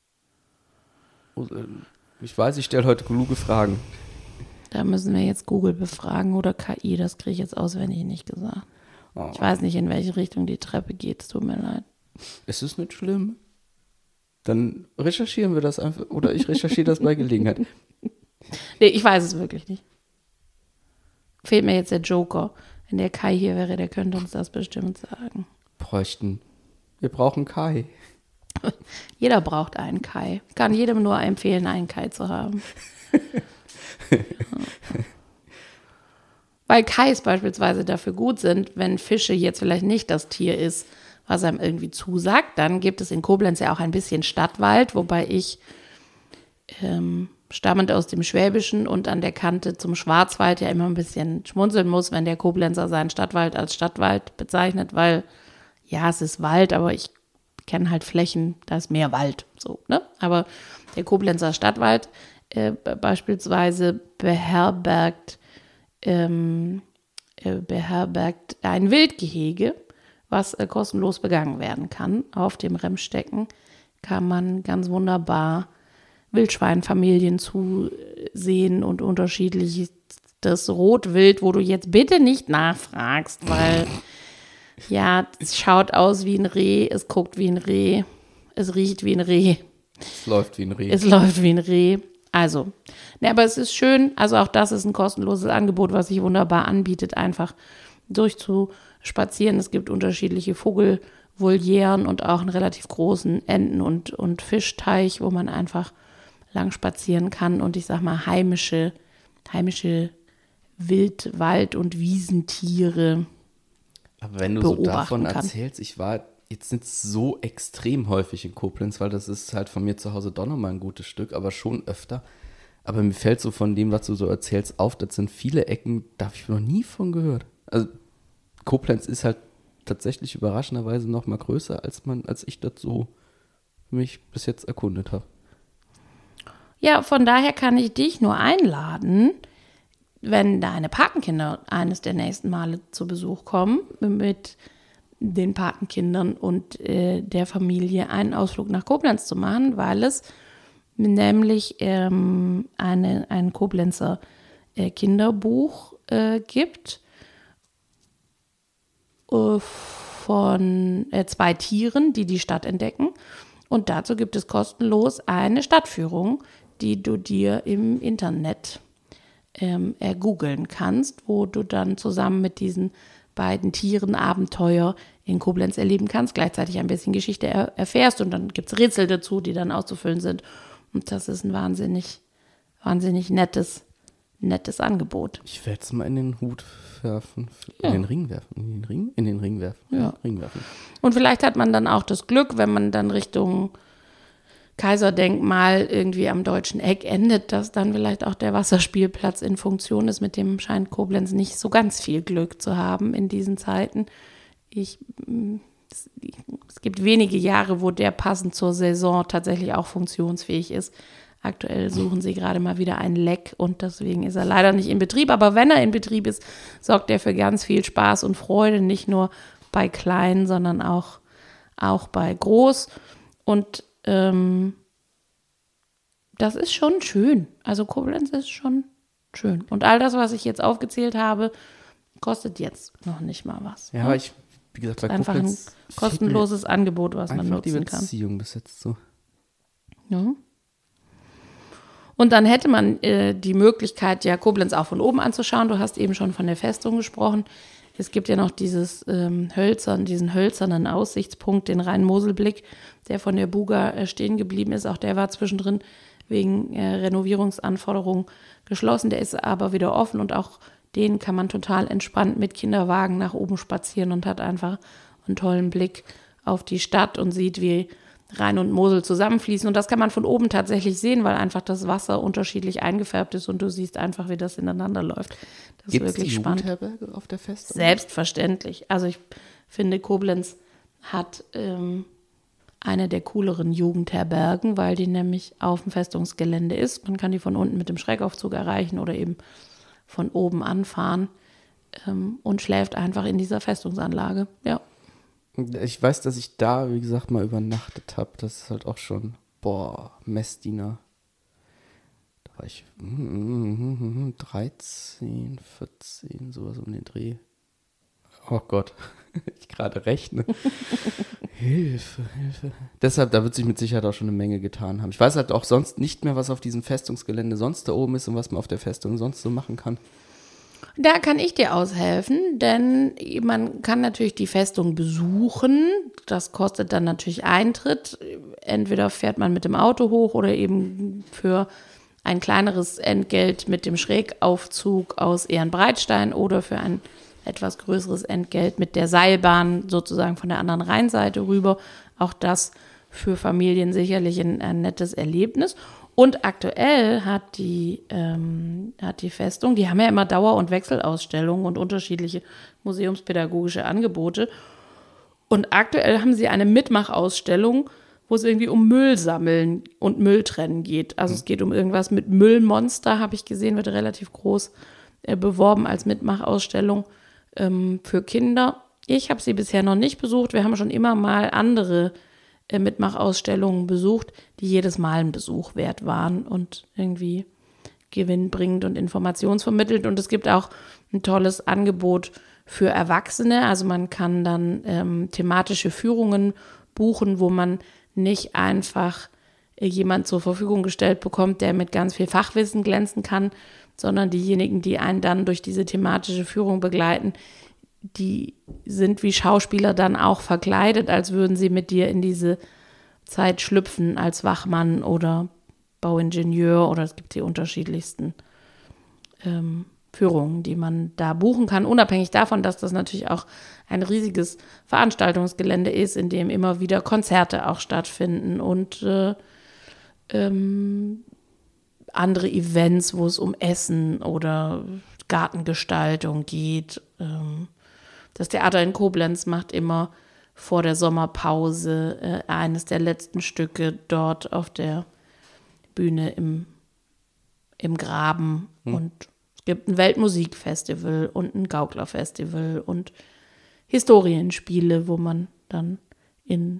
Ich weiß, ich stelle heute kluge Fragen. Da müssen wir jetzt Google befragen oder K I, das kriege ich jetzt auswendig nicht gesagt. Oh. Ich weiß nicht, in welche Richtung die Treppe geht, es tut mir leid. Es ist nicht schlimm. Dann recherchieren wir das einfach, oder ich recherchiere das bei Gelegenheit. Nee, ich weiß es wirklich nicht. Fehlt mir jetzt der Joker. Wenn der Kai hier wäre, der könnte uns das bestimmt sagen. Bräuchten. Wir brauchen Kai. Jeder braucht einen Kai. Ich kann jedem nur empfehlen, einen Kai zu haben. Ja. Weil Kais beispielsweise dafür gut sind, wenn Fische jetzt vielleicht nicht das Tier ist, was einem irgendwie zusagt, dann gibt es in Koblenz ja auch ein bisschen Stadtwald, wobei ich ähm, stammend aus dem Schwäbischen und an der Kante zum Schwarzwald ja immer ein bisschen schmunzeln muss, wenn der Koblenzer seinen Stadtwald als Stadtwald bezeichnet, weil ja, es ist Wald, aber ich kenne halt Flächen, da ist mehr Wald, so, ne? Aber der Koblenzer Stadtwald äh, beispielsweise beherbergt ähm, äh, beherbergt ein Wildgehege, was äh, kostenlos begangen werden kann. Auf dem Remstecken kann man ganz wunderbar Wildschweinfamilien zusehen und unterschiedliches Rotwild, wo du jetzt bitte nicht nachfragst, weil ja, es schaut aus wie ein Reh, es guckt wie ein Reh, es riecht wie ein Reh. Es läuft wie ein Reh. Es läuft wie ein Reh. Also, ne, aber es ist schön, also auch das ist ein kostenloses Angebot, was sich wunderbar anbietet, einfach durchzuspazieren. Es gibt unterschiedliche Vogelvolieren und auch einen relativ großen Enten- und, und Fischteich, wo man einfach lang spazieren kann und ich sag mal heimische, heimische Wild-, Wald- und Wiesentiere Aber wenn du so davon kann. erzählst, ich war jetzt nicht so extrem häufig in Koblenz, weil das ist halt von mir zu Hause doch nochmal ein gutes Stück, aber schon öfter. Aber mir fällt so von dem, was du so erzählst, auf, das sind viele Ecken, da habe ich noch nie von gehört. Also Koblenz ist halt tatsächlich überraschenderweise noch mal größer, als man, als ich das so mich bis jetzt erkundet habe. Ja, von daher kann ich dich nur einladen, wenn deine Patenkinder eines der nächsten Male zu Besuch kommen, mit den Patenkindern und äh, der Familie einen Ausflug nach Koblenz zu machen, weil es nämlich ähm, eine, ein Koblenzer äh, Kinderbuch äh, gibt äh, von äh, zwei Tieren, die die Stadt entdecken. Und dazu gibt es kostenlos eine Stadtführung, die du dir im Internet ähm, ergoogeln kannst, wo du dann zusammen mit diesen beiden Tieren Abenteuer in Koblenz erleben kannst, gleichzeitig ein bisschen Geschichte er- erfährst und dann gibt es Rätsel dazu, die dann auszufüllen sind. Und das ist ein wahnsinnig, wahnsinnig nettes, nettes Angebot. Ich werde es mal in den Hut werfen, in Ja. den Ring werfen, in den Ring, in den Ring werfen, Ja. Ring werfen. Und vielleicht hat man dann auch das Glück, wenn man dann Richtung Kaiserdenkmal irgendwie am Deutschen Eck endet, dass dann vielleicht auch der Wasserspielplatz in Funktion ist. Mit dem scheint Koblenz nicht so ganz viel Glück zu haben in diesen Zeiten. Ich, es, es gibt wenige Jahre, wo der passend zur Saison tatsächlich auch funktionsfähig ist. Aktuell suchen sie gerade mal wieder ein Leck und deswegen ist er leider nicht in Betrieb. Aber wenn er in Betrieb ist, sorgt er für ganz viel Spaß und Freude, nicht nur bei Klein, sondern auch, auch bei Groß. Und ähm, das ist schon schön. Also Koblenz ist schon schön. Und all das, was ich jetzt aufgezählt habe, kostet jetzt noch nicht mal was. Ja, aber ich, wie gesagt, bei Einfach Koblenz ein kostenloses Angebot, was man einfach die nutzen kann. Beziehung bis jetzt so. Ja. Und dann hätte man äh, die Möglichkeit, ja, Koblenz auch von oben anzuschauen. Du hast eben schon von der Festung gesprochen. Es gibt ja noch dieses ähm, hölzern, diesen hölzernen Aussichtspunkt, den Rhein-Mosel-Blick, der von der Buga äh, stehen geblieben ist. Auch der war zwischendrin wegen äh, Renovierungsanforderungen geschlossen. Der ist aber wieder offen und auch den kann man total entspannt mit Kinderwagen nach oben spazieren und hat einfach einen tollen Blick auf die Stadt und sieht, wie Rhein und Mosel zusammenfließen. Und das kann man von oben tatsächlich sehen, weil einfach das Wasser unterschiedlich eingefärbt ist und du siehst einfach, wie das ineinander läuft. Das Gibt's ist wirklich die spannend. Jugendherberge auf der Festung? Selbstverständlich. Also ich finde, Koblenz hat ähm, eine der cooleren Jugendherbergen, weil die nämlich auf dem Festungsgelände ist. Man kann die von unten mit dem Schrägaufzug erreichen oder eben von oben anfahren ähm, und schläft einfach in dieser Festungsanlage. Ja. Ich weiß, dass ich da, wie gesagt, mal übernachtet habe. Das ist halt auch schon, boah, Messdiener. Da war ich mm, mm, dreizehn, vierzehn, sowas um den Dreh. Oh Gott, ich gerade rechne. Hilfe, Hilfe. Deshalb, da wird sich mit Sicherheit auch schon eine Menge getan haben. Ich weiß halt auch sonst nicht mehr, was auf diesem Festungsgelände sonst da oben ist und was man auf der Festung sonst so machen kann. Da kann ich dir aushelfen, denn man kann natürlich die Festung besuchen. Das kostet dann natürlich Eintritt. Entweder fährt man mit dem Auto hoch oder eben für ein kleineres Entgelt mit dem Schrägaufzug aus Ehrenbreitstein oder für ein etwas größeres Entgelt mit der Seilbahn sozusagen von der anderen Rheinseite rüber. Auch das für Familien sicherlich ein, ein nettes Erlebnis. Und aktuell hat die, ähm, hat die Festung, die haben ja immer Dauer- und Wechselausstellungen und unterschiedliche museumspädagogische Angebote. Und aktuell haben sie eine Mitmachausstellung, wo es irgendwie um Müll sammeln und Müll trennen geht. Also es geht um irgendwas mit Müllmonster, habe ich gesehen, wird relativ groß äh, beworben als Mitmachausstellung ähm, für Kinder. Ich habe sie bisher noch nicht besucht. Wir haben schon immer mal andere äh, Mitmachausstellungen besucht, die jedes Mal ein Besuch wert waren und irgendwie gewinnbringend und informationsvermittelt. Und es gibt auch ein tolles Angebot für Erwachsene. Also man kann dann ähm, thematische Führungen buchen, wo man nicht einfach äh, jemand zur Verfügung gestellt bekommt, der mit ganz viel Fachwissen glänzen kann, sondern diejenigen, die einen dann durch diese thematische Führung begleiten, die sind wie Schauspieler dann auch verkleidet, als würden sie mit dir in diese Zeit schlüpfen als Wachmann oder Bauingenieur, oder es gibt die unterschiedlichsten ähm, Führungen, die man da buchen kann, unabhängig davon, dass das natürlich auch ein riesiges Veranstaltungsgelände ist, in dem immer wieder Konzerte auch stattfinden und äh, ähm, andere Events, wo es um Essen oder Gartengestaltung geht. Ähm, das Theater in Koblenz macht immer vor der Sommerpause äh, eines der letzten Stücke dort auf der Bühne im, im Graben. Hm. Und es gibt ein Weltmusikfestival und ein Gauklerfestival und Historienspiele, wo man dann in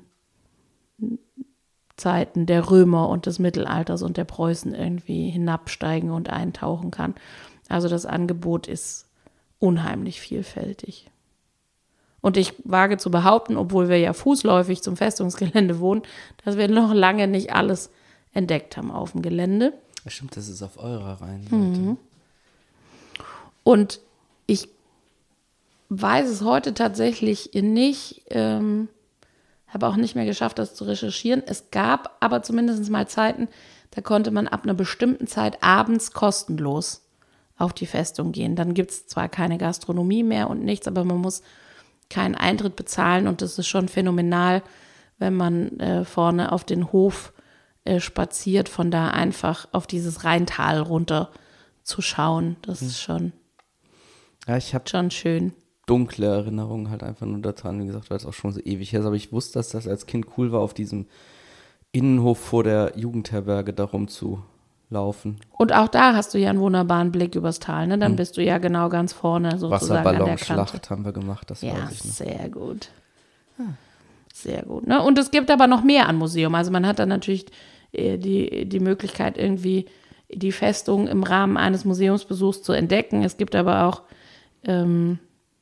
Zeiten der Römer und des Mittelalters und der Preußen irgendwie hinabsteigen und eintauchen kann. Also das Angebot ist unheimlich vielfältig. Und ich wage zu behaupten, obwohl wir ja fußläufig zum Festungsgelände wohnen, dass wir noch lange nicht alles entdeckt haben auf dem Gelände. Das stimmt, das ist auf eurer Rheinseite. Mhm. Und ich weiß es heute tatsächlich nicht, ähm, habe auch nicht mehr geschafft, das zu recherchieren. Es gab aber zumindest mal Zeiten, da konnte man ab einer bestimmten Zeit abends kostenlos auf die Festung gehen. Dann gibt es zwar keine Gastronomie mehr und nichts, aber man muss keinen Eintritt bezahlen und das ist schon phänomenal, wenn man äh, vorne auf den Hof äh, spaziert, von da einfach auf dieses Rheintal runter zu schauen. Das ist schon, ja, ich hab schon schön. Dunkle Erinnerungen halt einfach nur daran, wie gesagt, weil es auch schon so ewig her ist, aber ich wusste, dass das als Kind cool war, auf diesem Innenhof vor der Jugendherberge da rumzulaufen. Und auch da hast du ja einen wunderbaren Blick übers Tal, ne? Dann hm. bist du ja genau ganz vorne sozusagen an der Kante. Wasserballonschlacht haben wir gemacht, das ja, weiß ich noch. Sehr gut. Hm. Sehr gut. Ne? Und es gibt aber noch mehr an Museum. Also man hat dann natürlich die, die Möglichkeit, irgendwie die Festung im Rahmen eines Museumsbesuchs zu entdecken. Es gibt aber auch ähm,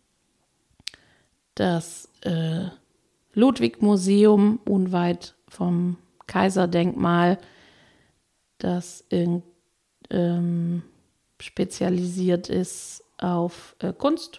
das äh, Ludwig-Museum unweit vom Kaiserdenkmal, das in, ähm, spezialisiert ist auf äh, Kunst.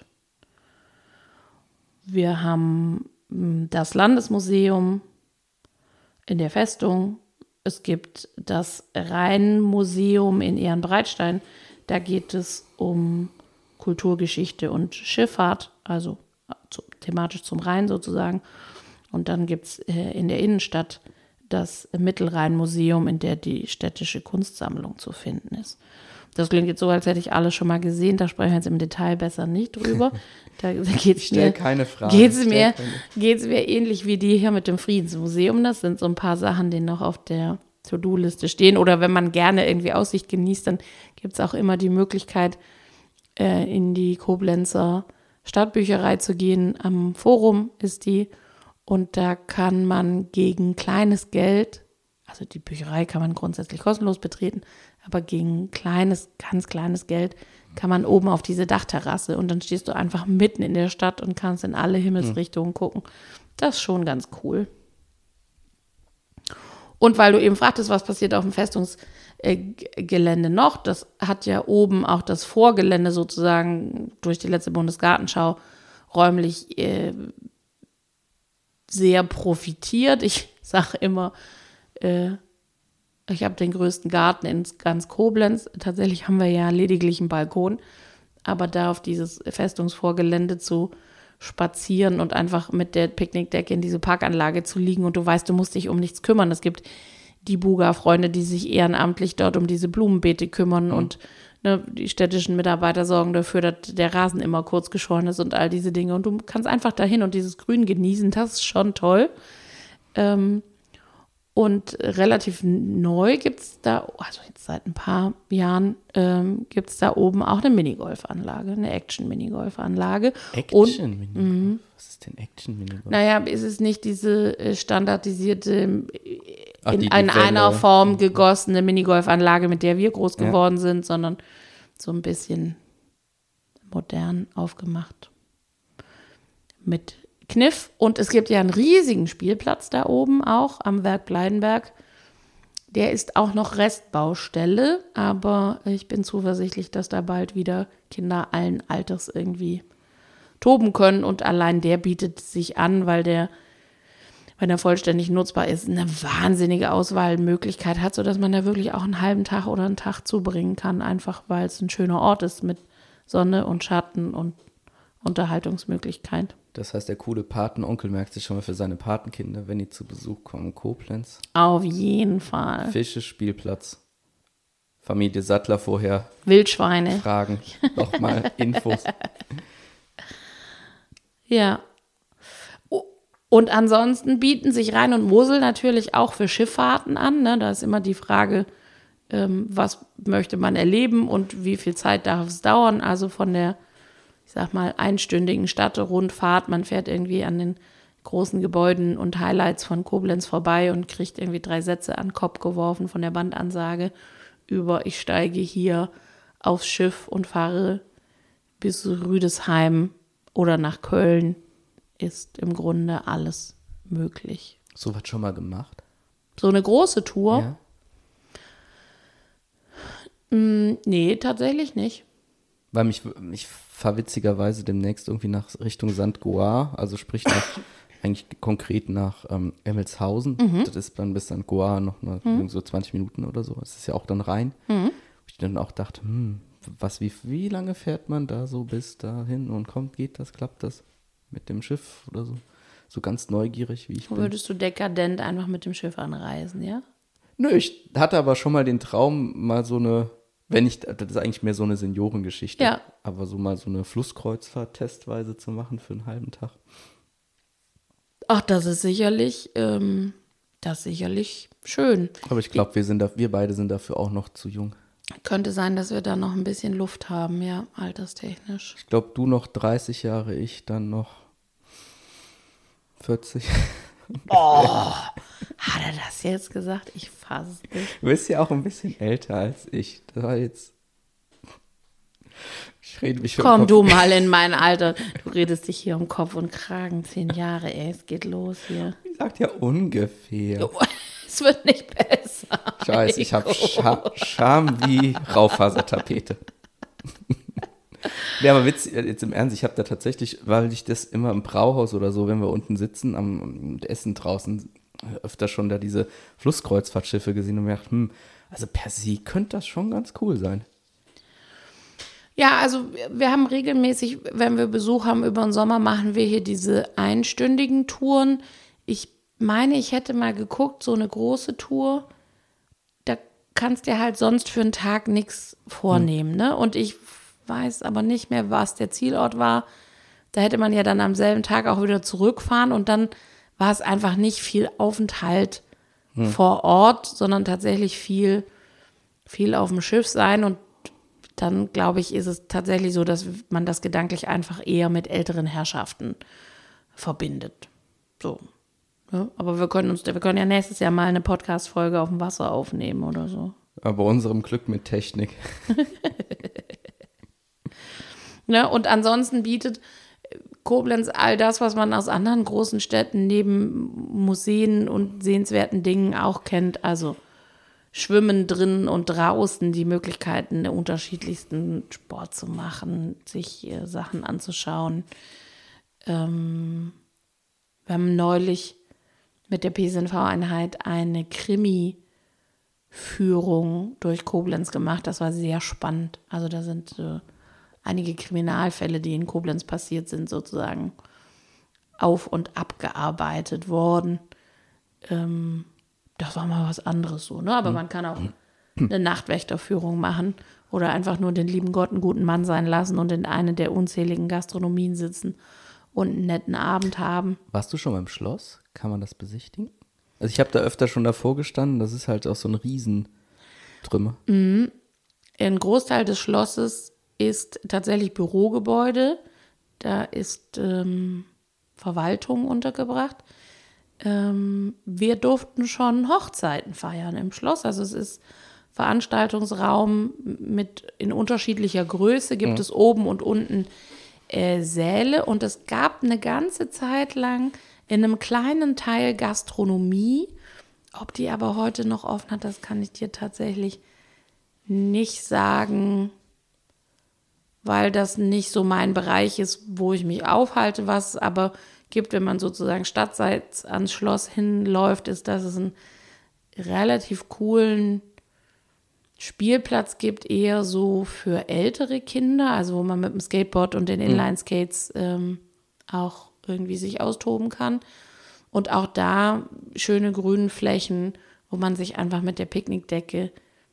Wir haben mh, das Landesmuseum in der Festung. Es gibt das Rheinmuseum in Ehrenbreitstein. Da geht es um Kulturgeschichte und Schifffahrt, also zu, thematisch zum Rhein sozusagen. Und dann gibt es äh, in der Innenstadt das Mittelrhein-Museum, in der die städtische Kunstsammlung zu finden ist. Das klingt jetzt so, als hätte ich alles schon mal gesehen. Da sprechen wir jetzt im Detail besser nicht drüber. Da, da geht's Stell mir, keine Fragen. Geht's Stell mir, keine- geht's mir ähnlich wie die hier mit dem Friedensmuseum. Das sind so ein paar Sachen, die noch auf der To-Do-Liste stehen. Oder wenn man gerne irgendwie Aussicht genießt, dann gibt es auch immer die Möglichkeit, äh, in die Koblenzer Stadtbücherei zu gehen. Am Forum ist die. Und da kann man gegen kleines Geld, also die Bücherei kann man grundsätzlich kostenlos betreten, aber gegen kleines, ganz kleines Geld kann man oben auf diese Dachterrasse und dann stehst du einfach mitten in der Stadt und kannst in alle Himmelsrichtungen gucken. Das ist schon ganz cool. Und weil du eben fragtest, was passiert auf dem Festungsgelände noch, das hat ja oben auch das Vorgelände sozusagen durch die letzte Bundesgartenschau räumlich äh, sehr profitiert. Ich sage immer, äh, ich habe den größten Garten in ganz Koblenz. Tatsächlich haben wir ja lediglich einen Balkon, aber da auf dieses Festungsvorgelände zu spazieren und einfach mit der Picknickdecke in diese Parkanlage zu liegen und du weißt, du musst dich um nichts kümmern. Es gibt die Buga-Freunde, die sich ehrenamtlich dort um diese Blumenbeete kümmern mhm. und ne, die städtischen Mitarbeiter sorgen dafür, dass der Rasen immer kurz geschoren ist und all diese Dinge. Und du kannst einfach dahin und dieses Grün genießen, das ist schon toll. Ähm, und relativ neu gibt es da, also jetzt seit ein paar Jahren, ähm, gibt es da oben auch eine Minigolfanlage, eine Action-Minigolfanlage. Action-Minigolf? Was ist denn Action-Minigolf? Naja, ist es nicht diese äh, standardisierte, Ach, in, die- die in einer Welle. Form gegossene Minigolfanlage, mit der wir groß Ja. geworden sind, sondern so ein bisschen modern aufgemacht. Mit Kniff. Und es gibt ja einen riesigen Spielplatz da oben auch am Werk Bleidenberg. Der ist auch noch Restbaustelle, aber ich bin zuversichtlich, dass da bald wieder Kinder allen Alters irgendwie toben können. Und allein der bietet sich an, weil der, wenn er vollständig nutzbar ist, eine wahnsinnige Auswahlmöglichkeit hat, sodass man da wirklich auch einen halben Tag oder einen Tag zubringen kann, einfach weil es ein schöner Ort ist mit Sonne und Schatten und Unterhaltungsmöglichkeit. Das heißt, der coole Patenonkel merkt sich schon mal für seine Patenkinder, wenn die zu Besuch kommen. Koblenz, Auf jeden Fall. Fische, Spielplatz, Familie Sattler vorher Wildschweine. fragen, nochmal Infos. Ja. O- Und ansonsten bieten sich Rhein und Mosel natürlich auch für Schifffahrten an. Ne? Da ist immer die Frage, ähm, was möchte man erleben und wie viel Zeit darf es dauern. Also von der, ich sag mal, einstündigen Stadtrundfahrt. Man fährt irgendwie an den großen Gebäuden und Highlights von Koblenz vorbei und kriegt irgendwie drei Sätze an den Kopf geworfen von der Bandansage über, ich steige hier aufs Schiff und fahre bis Rüdesheim oder nach Köln. Ist im Grunde alles möglich. So was schon mal gemacht? So eine große Tour? Ja. Mm, nee, tatsächlich nicht. Weil mich, ich fahre witzigerweise demnächst irgendwie nach Richtung Sankt Goar, also sprich nach, eigentlich konkret nach ähm, Emmelshausen. Mhm. Das ist dann bis Sankt Goar noch mal mhm. so zwanzig Minuten oder so. Das ist ja auch dann Rhein. Mhm. Wo ich dann auch dachte, hm, was, wie, wie lange fährt man da so bis dahin und kommt, geht das, klappt das mit dem Schiff oder so? So ganz neugierig, wie ich bin. Würdest du dekadent einfach mit dem Schiff anreisen, ja? Nö, ich hatte aber schon mal den Traum, mal so eine, wenn ich, das ist eigentlich mehr so eine Seniorengeschichte, Ja. aber so mal so eine Flusskreuzfahrt testweise zu machen für einen halben Tag. Ach, das ist sicherlich, ähm, das ist sicherlich schön. Aber ich glaube, wir sind da, wir beide sind dafür auch noch zu jung. Könnte sein, dass wir da noch ein bisschen Luft haben, ja, alterstechnisch. Ich glaube, du noch dreißig Jahre, ich dann noch vierzig. Oh, hat er das jetzt gesagt? Ich fasse es nicht. Du bist ja auch ein bisschen älter als ich. Das war jetzt. Ich rede mich Komm Kopf. du mal in mein Alter. Du redest dich hier um Kopf und Kragen. Zehn Jahre, ey, es geht los hier. Ich sagt ja ungefähr. Es wird nicht besser. Scheiße, ich habe Scha Scham wie Raufasertapete. Ja, aber Witz, jetzt im Ernst, ich habe da tatsächlich, weil ich das immer im Brauhaus oder so, wenn wir unten sitzen am, am Essen draußen, öfter schon da diese Flusskreuzfahrtschiffe gesehen und mir gedacht, hm, also per se könnte das schon ganz cool sein. Ja, also wir haben regelmäßig, wenn wir Besuch haben über den Sommer, machen wir hier diese einstündigen Touren. Ich meine, ich hätte mal geguckt, so eine große Tour, da kannst dir halt sonst für einen Tag nichts vornehmen, hm. ne? Und ich weiß aber nicht mehr, was der Zielort war. Da hätte man ja dann am selben Tag auch wieder zurückfahren und dann war es einfach nicht viel Aufenthalt hm. vor Ort, sondern tatsächlich viel, viel auf dem Schiff sein. Und dann, glaube ich, ist es tatsächlich so, dass man das gedanklich einfach eher mit älteren Herrschaften verbindet. So. Ja, aber wir können uns, wir können ja nächstes Jahr mal eine Podcast-Folge auf dem Wasser aufnehmen oder so. Aber unserem Glück mit Technik. Ne, und ansonsten bietet Koblenz all das, was man aus anderen großen Städten neben Museen und sehenswerten Dingen auch kennt. Also Schwimmen drinnen und draußen, die Möglichkeiten, der unterschiedlichsten Sport zu machen, sich äh, Sachen anzuschauen. Ähm, wir haben neulich mit der P S N V-Einheit eine Krimi-Führung durch Koblenz gemacht. Das war sehr spannend. Also da sind äh, einige Kriminalfälle, die in Koblenz passiert sind, sozusagen auf- und abgearbeitet worden. Ähm, das war mal was anderes so, ne? Aber man kann auch eine Nachtwächterführung machen oder einfach nur den lieben Gott einen guten Mann sein lassen und in eine der unzähligen Gastronomien sitzen und einen netten Abend haben. Warst du schon beim Schloss? Kann man das besichtigen? Also ich habe da öfter schon davor gestanden, das ist halt auch so ein Riesentrümmer. Mhm. Ein Großteil des Schlosses ist tatsächlich Bürogebäude. Da ist ähm, Verwaltung untergebracht. Ähm, wir durften schon Hochzeiten feiern im Schloss. Also es ist Veranstaltungsraum mit in unterschiedlicher Größe. Gibt mhm. es oben und unten äh, Säle. Und es gab eine ganze Zeit lang in einem kleinen Teil Gastronomie. Ob die aber heute noch offen hat, das kann ich dir tatsächlich nicht sagen, weil das nicht so mein Bereich ist, wo ich mich aufhalte. Was es aber gibt, wenn man sozusagen stadtseits ans Schloss hinläuft, ist, dass es einen relativ coolen Spielplatz gibt, eher so für ältere Kinder, also wo man mit dem Skateboard und den Inline-Skates ähm, auch irgendwie sich austoben kann. Und auch da schöne grüne Flächen, wo man sich einfach mit der Picknickdecke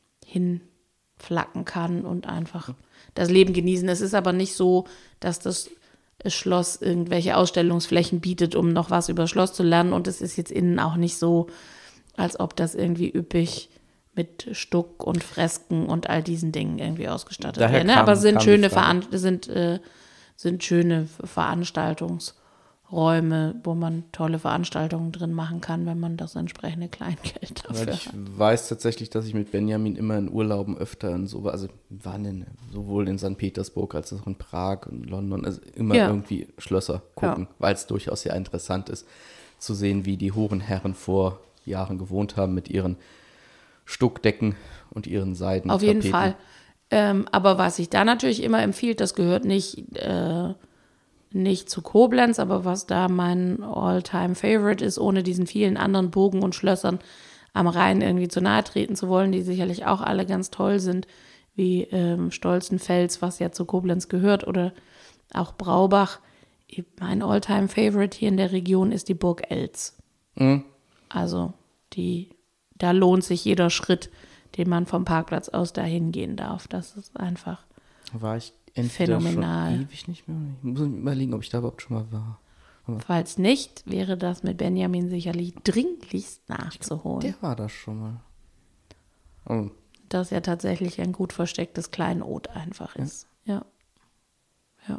hinflacken kann und einfach das Leben genießen. Es ist aber nicht so, dass das Schloss irgendwelche Ausstellungsflächen bietet, um noch was über das Schloss zu lernen. Und es ist jetzt innen auch nicht so, als ob das irgendwie üppig mit Stuck und Fresken und all diesen Dingen irgendwie ausgestattet wäre. Ne? Aber es sind schöne, Veran- sind, äh, sind schöne Veranstaltungsräume, wo man tolle Veranstaltungen drin machen kann, wenn man das entsprechende Kleingeld dafür Weil ich hat. weiß tatsächlich, dass ich mit Benjamin immer in Urlauben öfter in so, also wir waren in, sowohl in Sankt Petersburg als auch in Prag und London, also immer ja. irgendwie Schlösser gucken, ja. weil es durchaus sehr interessant ist, zu sehen, wie die hohen Herren vor Jahren gewohnt haben mit ihren Stuckdecken und ihren Seiden. Auf jeden Fall. Ähm, aber was ich da natürlich immer empfiehlt, das gehört nicht, äh, nicht zu Koblenz, aber was da mein All-Time-Favorite ist, ohne diesen vielen anderen Burgen und Schlössern am Rhein irgendwie zu nahe treten zu wollen, die sicherlich auch alle ganz toll sind, wie ähm, Stolzenfels, was ja zu Koblenz gehört, oder auch Braubach. Mein All-Time-Favorite hier in der Region ist die Burg Eltz. Mhm. Also die Da lohnt sich jeder Schritt, den man vom Parkplatz aus dahin gehen darf. Das ist einfach war ich entweder phänomenal. Schon ewig nicht mehr. Ich muss mir überlegen, ob ich da überhaupt schon mal war. Aber falls nicht, wäre das mit Benjamin sicherlich dringlichst nachzuholen. Der war da schon mal. Oh. Das ja tatsächlich ein gut verstecktes Kleinod einfach ist. Ja. Ja.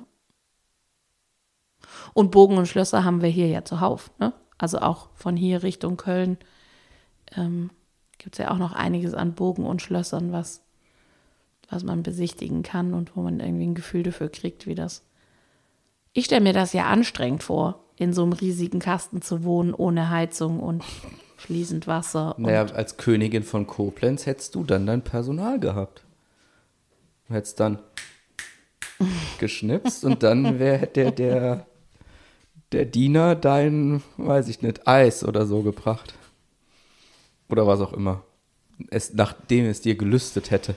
Und Burgen und Schlösser haben wir hier ja zuhauf. Ne? Also auch von hier Richtung Köln ähm, gibt es ja auch noch einiges an Burgen und Schlössern, was, was man besichtigen kann und wo man irgendwie ein Gefühl dafür kriegt, wie das. Ich stelle mir das ja anstrengend vor, in so einem riesigen Kasten zu wohnen, ohne Heizung und fließend Wasser. Und naja, als Königin von Koblenz hättest du dann dein Personal gehabt. Du hättest dann geschnipst und dann wäre der, der, der Diener dein, weiß ich nicht, Eis oder so gebracht. Oder was auch immer. Es, nachdem es dir gelüstet hätte.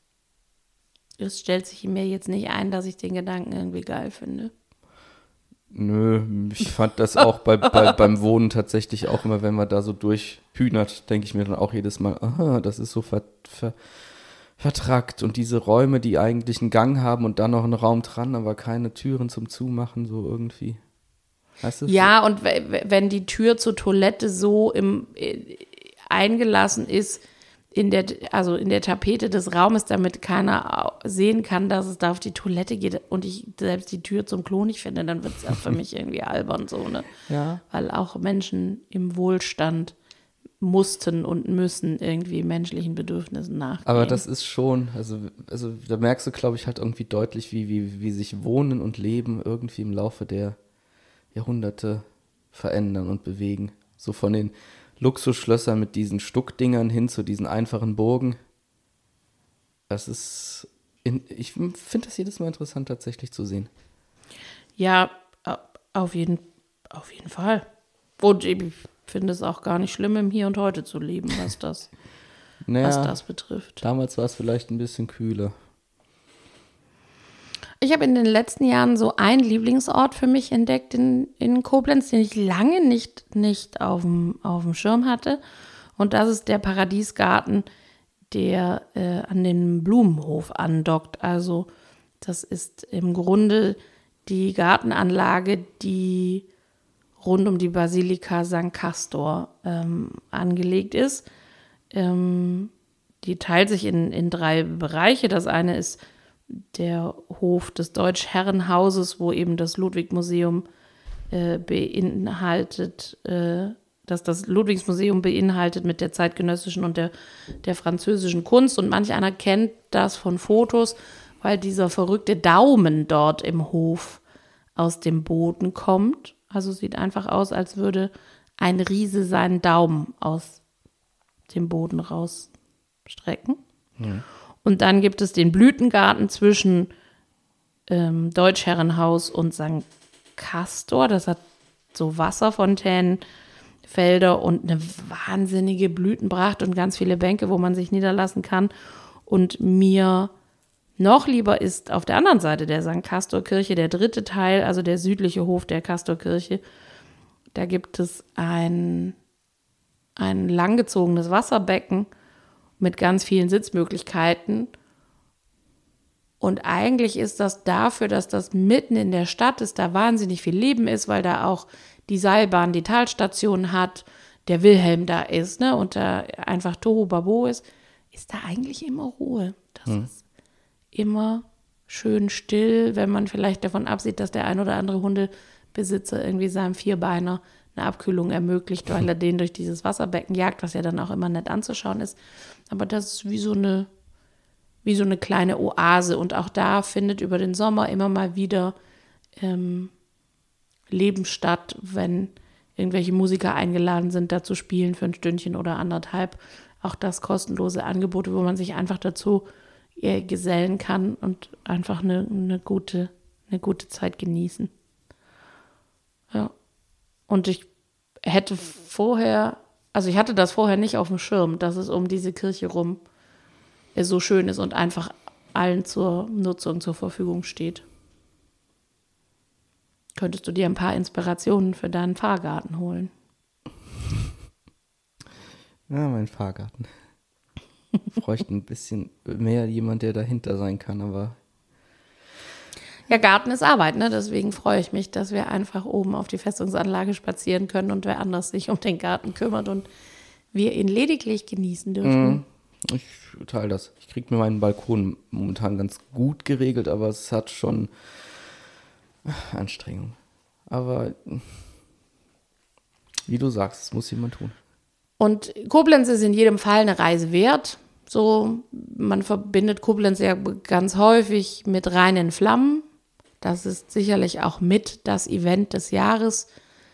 Es stellt sich mir jetzt nicht ein, dass ich den Gedanken irgendwie geil finde. Nö, ich fand das auch bei, bei, beim Wohnen tatsächlich auch immer, wenn man da so durchhühnert, denke ich mir dann auch jedes Mal, aha, das ist so ver, ver, vertrackt und diese Räume, die eigentlich einen Gang haben und dann noch einen Raum dran, aber keine Türen zum Zumachen, so irgendwie. Weißt du? Ja, und w- wenn die Tür zur Toilette so im, äh, eingelassen ist, in der, also in der Tapete des Raumes, damit keiner sehen kann, dass es da auf die Toilette geht und ich selbst die Tür zum Klo nicht finde, dann wird es ja für mich irgendwie albern so, ne? Ja. Weil auch Menschen im Wohlstand mussten und müssen irgendwie menschlichen Bedürfnissen nachgehen. Aber das ist schon, also, also da merkst du, glaube ich, halt irgendwie deutlich, wie, wie, wie sich Wohnen und Leben irgendwie im Laufe der Jahrhunderte verändern und bewegen. So von den Luxusschlössern mit diesen Stuckdingern hin zu diesen einfachen Burgen. Das ist, in, ich finde das jedes Mal interessant tatsächlich zu sehen. Ja, auf jeden, auf jeden Fall. Und ich finde es auch gar nicht schlimm, im Hier und Heute zu leben, was das, naja, was das betrifft. Damals war es vielleicht ein bisschen kühler. Ich habe in den letzten Jahren so einen Lieblingsort für mich entdeckt in, in Koblenz, den ich lange nicht, nicht auf dem, auf dem Schirm hatte. Und das ist der Paradiesgarten, der äh, an den Blumenhof andockt. Also das ist im Grunde die Gartenanlage, die rund um die Basilika Sankt Castor ähm, angelegt ist. Ähm, die teilt sich in, in drei Bereiche. Das eine ist der Hof des Deutschherrenhauses, wo eben das Ludwig-Museum äh, beinhaltet, äh, dass das Ludwigsmuseum beinhaltet mit der zeitgenössischen und der, der französischen Kunst. Und manch einer kennt das von Fotos, weil dieser verrückte Daumen dort im Hof aus dem Boden kommt. Also sieht einfach aus, als würde ein Riese seinen Daumen aus dem Boden rausstrecken. Ja. Und dann gibt es den Blütengarten zwischen ähm, Deutschherrenhaus und Sankt Castor. Das hat so Wasserfontänen, Felder und eine wahnsinnige Blütenpracht und ganz viele Bänke, wo man sich niederlassen kann. Und mir noch lieber ist auf der anderen Seite der Sankt Castor-Kirche der dritte Teil, also der südliche Hof der Castor-Kirche. Da gibt es ein, ein langgezogenes Wasserbecken mit ganz vielen Sitzmöglichkeiten. Und eigentlich ist das dafür, dass das mitten in der Stadt ist, da wahnsinnig viel Leben ist, weil da auch die Seilbahn die Talstation hat, der Wilhelm da ist, ne, und da einfach Tohuwabo ist, ist da eigentlich immer Ruhe. Das hm. ist immer schön still, wenn man vielleicht davon absieht, dass der ein oder andere Hundebesitzer irgendwie seinem Vierbeiner eine Abkühlung ermöglicht, weil er den durch dieses Wasserbecken jagt, was ja dann auch immer nett anzuschauen ist. Aber das ist wie so eine, wie so eine kleine Oase. Und auch da findet über den Sommer immer mal wieder ähm, Leben statt, wenn irgendwelche Musiker eingeladen sind, da zu spielen für ein Stündchen oder anderthalb. Auch das kostenlose Angebote, wo man sich einfach dazu äh, gesellen kann und einfach eine, eine, gute, eine gute Zeit genießen. Ja. Und ich hätte vorher, also ich hatte das vorher nicht auf dem Schirm, dass es um diese Kirche rum so schön ist und einfach allen zur Nutzung zur Verfügung steht. Könntest du dir ein paar Inspirationen für deinen Fahrgarten holen? Ja, mein Fahrgarten. Ich bräuchte ein bisschen mehr jemand, der dahinter sein kann, aber... Ja, Garten ist Arbeit, ne? Deswegen freue ich mich, dass wir einfach oben auf die Festungsanlage spazieren können und wer anders sich um den Garten kümmert und wir ihn lediglich genießen dürfen. Ich teile das. Ich kriege mir meinen Balkon momentan ganz gut geregelt, aber es hat schon Anstrengung. Aber wie du sagst, es muss jemand tun. Und Koblenz ist in jedem Fall eine Reise wert. So, man verbindet Koblenz ja ganz häufig mit reinen Flammen. Das ist sicherlich auch mit das Event des Jahres.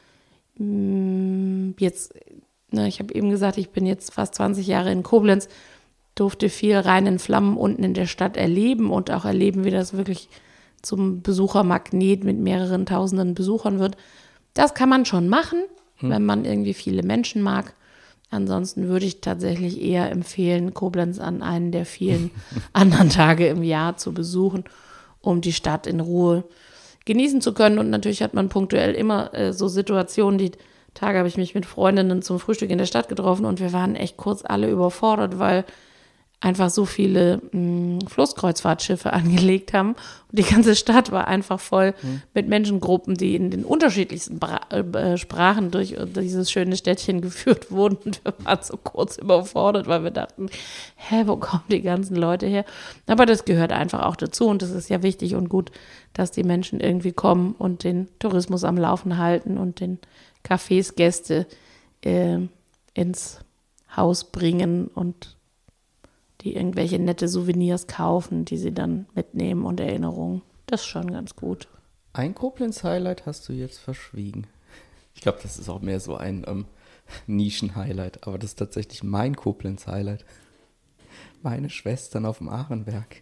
Jetzt, ne, ich habe eben gesagt, ich bin jetzt fast zwanzig Jahre in Koblenz, durfte viel reinen Flammen unten in der Stadt erleben und auch erleben, wie das wirklich zum Besuchermagnet mit mehreren tausenden Besuchern wird. Das kann man schon machen, hm. wenn man irgendwie viele Menschen mag. Ansonsten würde ich tatsächlich eher empfehlen, Koblenz an einen der vielen anderen Tage im Jahr zu besuchen, um die Stadt in Ruhe genießen zu können. Und natürlich hat man punktuell immer äh, so Situationen, die Tage habe ich mich mit Freundinnen zum Frühstück in der Stadt getroffen und wir waren echt kurz alle überfordert, weil einfach so viele mh, Flusskreuzfahrtschiffe angelegt haben. Und die ganze Stadt war einfach voll mhm. mit Menschengruppen, die in den unterschiedlichsten Bra- äh, Sprachen durch dieses schöne Städtchen geführt wurden. Und wir waren so kurz überfordert, weil wir dachten, hä, wo kommen die ganzen Leute her? Aber das gehört einfach auch dazu und das ist ja wichtig und gut, dass die Menschen irgendwie kommen und den Tourismus am Laufen halten und den Cafés Gäste äh, ins Haus bringen und die irgendwelche nette Souvenirs kaufen, die sie dann mitnehmen und Erinnerungen. Das ist schon ganz gut. Ein Koblenz-Highlight hast du jetzt verschwiegen. Ich glaube, das ist auch mehr so ein ähm, Nischen-Highlight, aber das ist tatsächlich mein Koblenz-Highlight. Meine Schwestern auf dem Ahrenberg.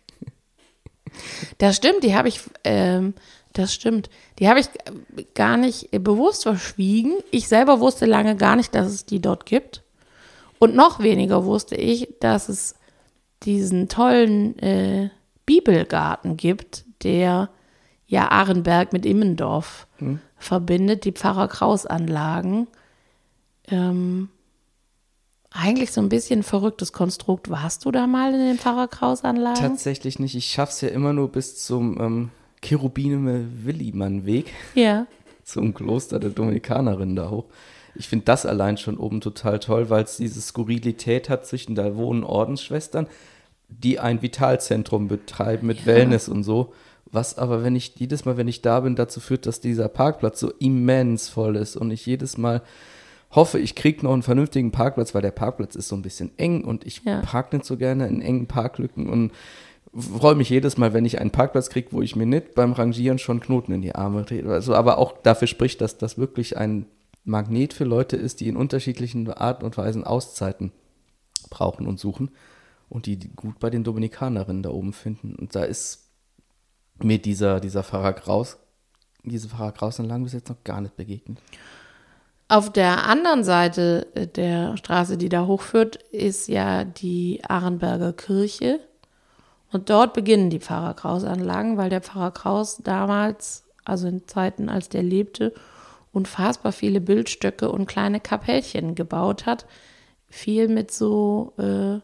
Das stimmt, die habe ich, ähm, das stimmt, die habe ich gar nicht bewusst verschwiegen. Ich selber wusste lange gar nicht, dass es die dort gibt. Und noch weniger wusste ich, dass es diesen tollen äh, Bibelgarten gibt, der ja Ahrenberg mit Immendorf hm. verbindet, die Pfarrer-Kraus-Anlagen. Ähm, eigentlich so ein bisschen ein verrücktes Konstrukt. Warst du da mal in den Pfarrer-Kraus-Anlagen? Tatsächlich nicht. Ich schaff's ja immer nur bis zum ähm, Cherubine-Willimann-Weg. Ja. Zum Kloster der Dominikanerinnen da hoch. Ich finde das allein schon oben total toll, weil es diese Skurrilität hat zwischen, da wohnen Ordensschwestern, die ein Vitalzentrum betreiben mit ja. Wellness und so, was aber, wenn ich jedes Mal, wenn ich da bin, dazu führt, dass dieser Parkplatz so immens voll ist und ich jedes Mal hoffe, ich kriege noch einen vernünftigen Parkplatz, weil der Parkplatz ist so ein bisschen eng und ich ja. parke nicht so gerne in engen Parklücken und freue mich jedes Mal, wenn ich einen Parkplatz kriege, wo ich mir nicht beim Rangieren schon Knoten in die Arme drehe. Also, aber auch dafür spricht, dass das wirklich ein Magnet für Leute ist, die in unterschiedlichen Arten und Weisen Auszeiten brauchen und suchen und die gut bei den Dominikanerinnen da oben finden. Und da ist mir dieser, dieser Pfarrer Kraus, diese Pfarrer Kraus-Anlagen bis jetzt noch gar nicht begegnet. Auf der anderen Seite der Straße, die da hochführt, ist ja die Ahrenberger Kirche. Und dort beginnen die Pfarrer Kraus-Anlagen, weil der Pfarrer Kraus damals, also in Zeiten, als der lebte, unfassbar viele Bildstöcke und kleine Kapellchen gebaut hat. Viel mit so äh,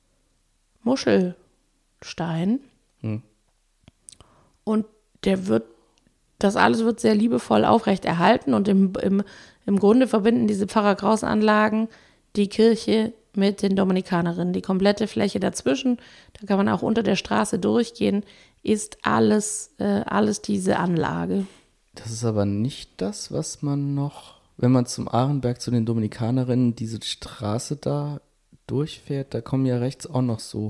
Muschelstein. Hm. Und der wird, das alles wird sehr liebevoll aufrecht erhalten und im, im, im Grunde verbinden diese Pfarrer-Kraus-Anlagen die Kirche mit den Dominikanerinnen. Die komplette Fläche dazwischen, da kann man auch unter der Straße durchgehen, ist alles, äh, alles diese Anlage. Das ist aber nicht das, was man noch, wenn man zum Ahrenberg zu den Dominikanerinnen diese Straße da durchfährt, da kommen ja rechts auch noch so.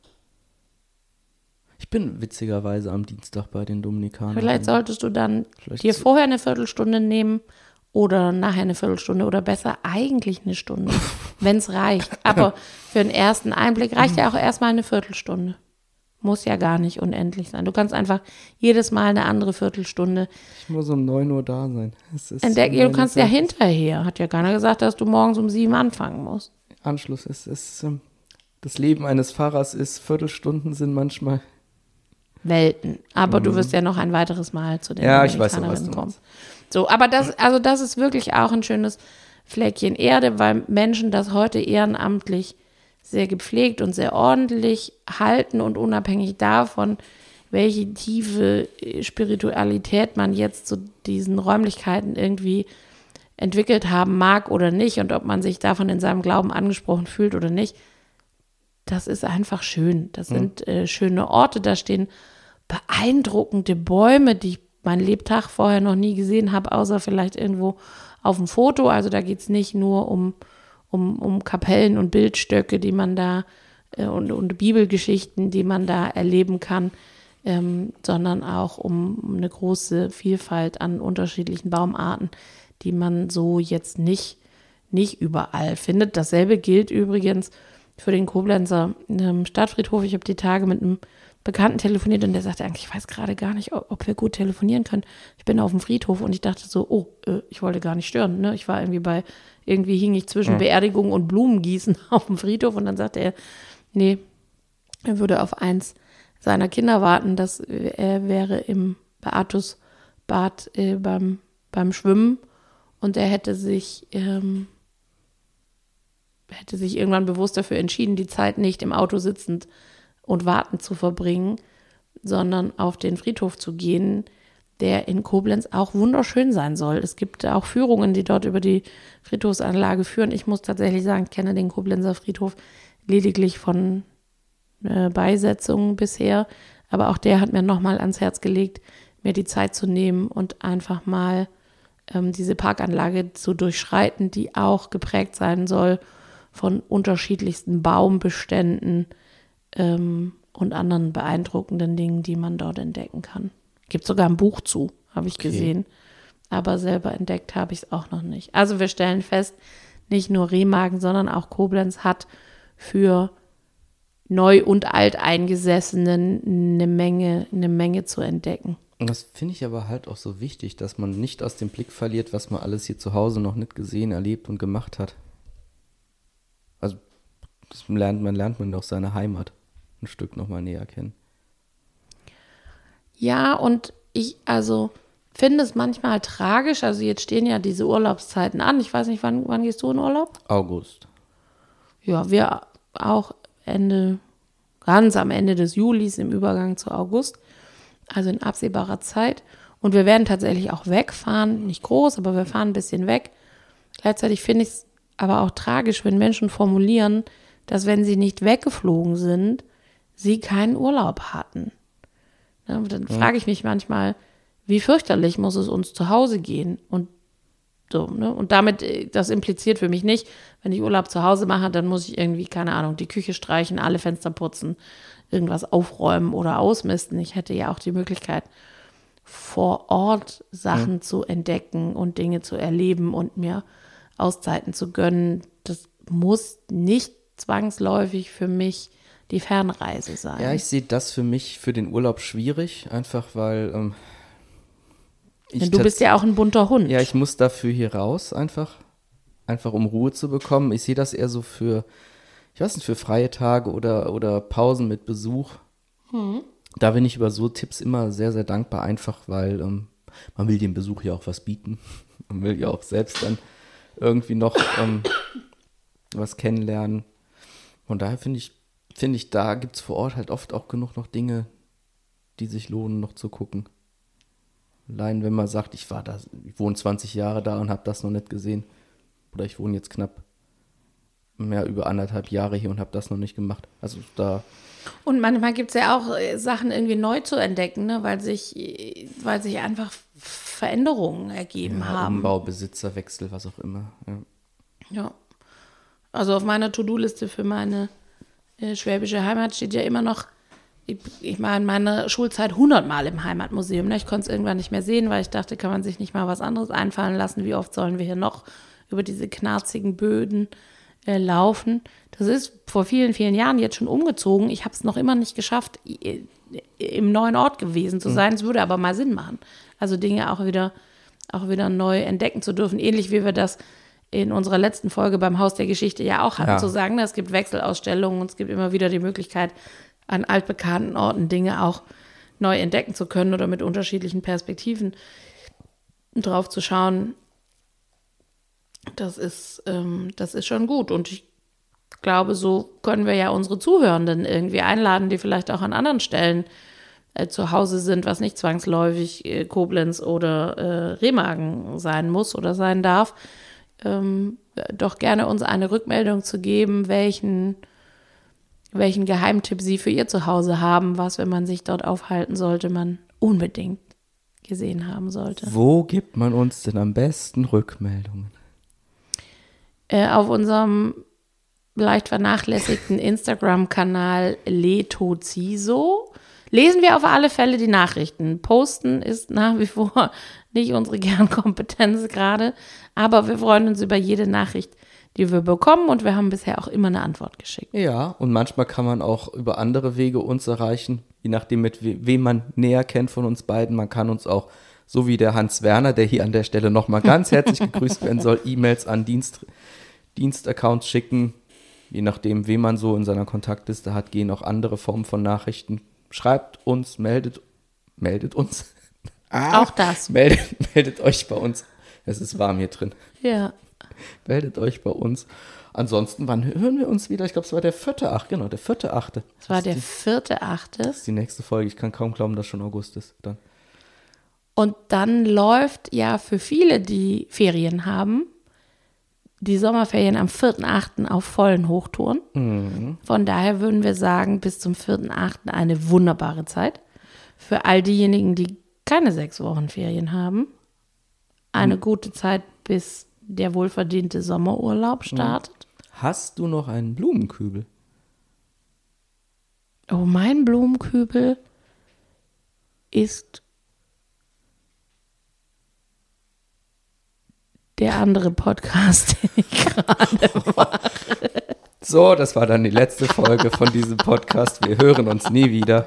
Ich bin witzigerweise am Dienstag bei den Dominikanerinnen. Vielleicht solltest du dann Vielleicht dir so. vorher eine Viertelstunde nehmen oder nachher eine Viertelstunde oder besser eigentlich eine Stunde, wenn es reicht. Aber für den ersten Einblick reicht ja auch erstmal eine Viertelstunde. Muss ja gar nicht unendlich sein. Du kannst einfach jedes Mal eine andere Viertelstunde. Ich muss um neun Uhr da sein. Es ist entdecken. Du kannst ja hinterher. Hat ja keiner gesagt, dass du morgens um sieben anfangen musst. Anschluss ist, ist das Leben eines Pfarrers ist, Viertelstunden sind manchmal Welten. Aber mhm. du wirst ja noch ein weiteres Mal zu den ja, ich weiß noch, was du kommen. So, aber das, also das ist wirklich auch ein schönes Fleckchen Erde, weil Menschen das heute ehrenamtlich sehr gepflegt und sehr ordentlich halten und unabhängig davon, welche tiefe Spiritualität man jetzt zu diesen Räumlichkeiten irgendwie entwickelt haben mag oder nicht und ob man sich davon in seinem Glauben angesprochen fühlt oder nicht, das ist einfach schön. Das sind äh, schöne Orte, da stehen beeindruckende Bäume, die ich mein Lebtag vorher noch nie gesehen habe, außer vielleicht irgendwo auf dem Foto. Also da geht es nicht nur um Um, um Kapellen und Bildstöcke, die man da äh, und, und Bibelgeschichten, die man da erleben kann, ähm, sondern auch um, um eine große Vielfalt an unterschiedlichen Baumarten, die man so jetzt nicht, nicht überall findet. Dasselbe gilt übrigens für den Koblenzer ähm, Stadtfriedhof. Ich habe die Tage mit einem Bekannten telefoniert und der sagte eigentlich, ich weiß gerade gar nicht, ob, ob wir gut telefonieren können. Ich bin auf dem Friedhof und ich dachte so, oh, äh, ich wollte gar nicht stören. Ne? Ich war irgendwie bei, irgendwie hing ich zwischen mhm. Beerdigung und Blumengießen auf dem Friedhof und dann sagte er, nee, er würde auf eins seiner Kinder warten, das er wäre im Beatus Bad äh, beim, beim Schwimmen und er hätte sich, ähm, hätte sich irgendwann bewusst dafür entschieden, die Zeit nicht im Auto sitzend und wartend zu verbringen, sondern auf den Friedhof zu gehen, der in Koblenz auch wunderschön sein soll. Es gibt auch Führungen, die dort über die Friedhofsanlage führen. Ich muss tatsächlich sagen, ich kenne den Koblenzer Friedhof lediglich von äh, Beisetzungen bisher, aber auch der hat mir nochmal ans Herz gelegt, mir die Zeit zu nehmen und einfach mal ähm, diese Parkanlage zu durchschreiten, die auch geprägt sein soll von unterschiedlichsten Baumbeständen ähm, und anderen beeindruckenden Dingen, die man dort entdecken kann. Gibt sogar ein Buch zu, habe ich Okay. gesehen. Aber selber entdeckt habe ich es auch noch nicht. Also wir stellen fest, nicht nur Remagen, sondern auch Koblenz hat für neu und alteingesessenen eine Menge, eine Menge zu entdecken. Und das finde ich aber halt auch so wichtig, dass man nicht aus dem Blick verliert, was man alles hier zu Hause noch nicht gesehen, erlebt und gemacht hat. Also das lernt man, lernt man doch seine Heimat ein Stück nochmal näher kennen. Ja, und ich also finde es manchmal tragisch. Also jetzt stehen ja diese Urlaubszeiten an. Ich weiß nicht, wann, wann gehst du in Urlaub? August. Ja, wir auch Ende, ganz am Ende des Julis im Übergang zu August. Also in absehbarer Zeit. Und wir werden tatsächlich auch wegfahren. Nicht groß, aber wir fahren ein bisschen weg. Gleichzeitig finde ich es aber auch tragisch, wenn Menschen formulieren, dass wenn sie nicht weggeflogen sind, sie keinen Urlaub hatten. Ja, dann Ja. frage ich mich manchmal, wie fürchterlich muss es uns zu Hause gehen? Und so, ne? Und damit, äh, das impliziert für mich nicht, wenn ich Urlaub zu Hause mache, dann muss ich irgendwie, keine Ahnung, die Küche streichen, alle Fenster putzen, irgendwas aufräumen oder ausmisten. Ich hätte ja auch die Möglichkeit, vor Ort Sachen Ja. zu entdecken und Dinge zu erleben und mir Auszeiten zu gönnen. Das muss nicht zwangsläufig für mich die Fernreise sein. Ja, ich sehe das für mich, für den Urlaub schwierig, einfach weil ähm, ich Denn du bist tats- ja auch ein bunter Hund. Ja, ich muss dafür hier raus, einfach, einfach um Ruhe zu bekommen. Ich sehe das eher so für, ich weiß nicht, für freie Tage oder, oder Pausen mit Besuch. Da bin ich über so Tipps immer sehr, sehr dankbar, einfach weil ähm, man will dem Besuch ja auch was bieten. Man will ja auch selbst dann irgendwie noch ähm, was kennenlernen. Von daher finde ich, finde ich, da gibt es vor Ort halt oft auch genug noch Dinge, die sich lohnen, noch zu gucken. Allein wenn man sagt, ich war da, ich wohne zwanzig Jahre da und habe das noch nicht gesehen. Oder ich wohne jetzt knapp mehr über anderthalb Jahre hier und habe das noch nicht gemacht. Also da, Und manchmal gibt es ja auch äh, Sachen irgendwie neu zu entdecken, ne? weil, sich, äh, weil sich einfach Veränderungen ergeben ja, haben. Umbau, Besitzerwechsel, was auch immer. Ja. Ja. Also auf meiner To-Do-Liste für meine äh, schwäbische Heimat steht ja immer noch, ich, ich meine, meine Schulzeit hundertmal im Heimatmuseum. Ne? Ich konnte es irgendwann nicht mehr sehen, weil ich dachte, kann man sich nicht mal was anderes einfallen lassen. Wie oft sollen wir hier noch über diese knarzigen Böden äh, laufen? Das ist vor vielen, vielen Jahren jetzt schon umgezogen. Ich habe es noch immer nicht geschafft, i- im neuen Ort gewesen zu sein. Es würde aber mal Sinn machen. Also Dinge auch wieder, auch wieder neu entdecken zu dürfen. Ähnlich wie wir das in unserer letzten Folge beim Haus der Geschichte ja auch hatten, Ja. zu sagen, ne, es gibt Wechselausstellungen und es gibt immer wieder die Möglichkeit, an altbekannten Orten Dinge auch neu entdecken zu können oder mit unterschiedlichen Perspektiven drauf zu schauen. Das ist, ähm, das ist schon gut. Und ich glaube, so können wir ja unsere Zuhörenden irgendwie einladen, die vielleicht auch an anderen Stellen äh, zu Hause sind, was nicht zwangsläufig äh, Koblenz oder äh, Remagen sein muss oder sein darf, ähm, doch gerne uns eine Rückmeldung zu geben, welchen, welchen Geheimtipp Sie für Ihr Zuhause haben, was, wenn man sich dort aufhalten sollte, man unbedingt gesehen haben sollte. Wo gibt man uns denn am besten Rückmeldungen? Äh, auf unserem leicht vernachlässigten Instagram-Kanal Letoziso lesen wir auf alle Fälle die Nachrichten. Posten ist nach wie vor nicht unsere Kernkompetenz gerade, aber wir freuen uns über jede Nachricht, die wir bekommen, und wir haben bisher auch immer eine Antwort geschickt. Ja, und manchmal kann man auch über andere Wege uns erreichen, je nachdem, mit we wem man näher kennt von uns beiden. Man kann uns auch, so wie der Hans Werner, der hier an der Stelle nochmal ganz herzlich gegrüßt werden soll, E-Mails an Dienst, Dienstaccounts schicken. Je nachdem, wen man so in seiner Kontaktliste hat, gehen auch andere Formen von Nachrichten. Schreibt uns, meldet, meldet uns, Ah, Auch das. Meldet, meldet euch bei uns. Es ist warm hier drin. Ja. Meldet euch bei uns. Ansonsten, wann hören wir uns wieder? Ich glaube, es war der vierte, achte. Genau, der vierte, achte. Das war der vierte, achte. Das ist die nächste Folge. Ich kann kaum glauben, dass schon August ist. Dann. Und dann läuft ja für viele, die Ferien haben, die Sommerferien am vierten, achten auf vollen Hochtouren. Mhm. Von daher würden wir sagen, bis zum vierten, achten eine wunderbare Zeit. Für all diejenigen, die keine sechs Wochen Ferien haben, eine mhm. gute Zeit, bis der wohlverdiente Sommerurlaub startet. Hast du noch einen Blumenkübel? Oh, mein Blumenkübel ist der andere Podcast, den ich gerade mache. So, das war dann die letzte Folge von diesem Podcast. Wir hören uns nie wieder.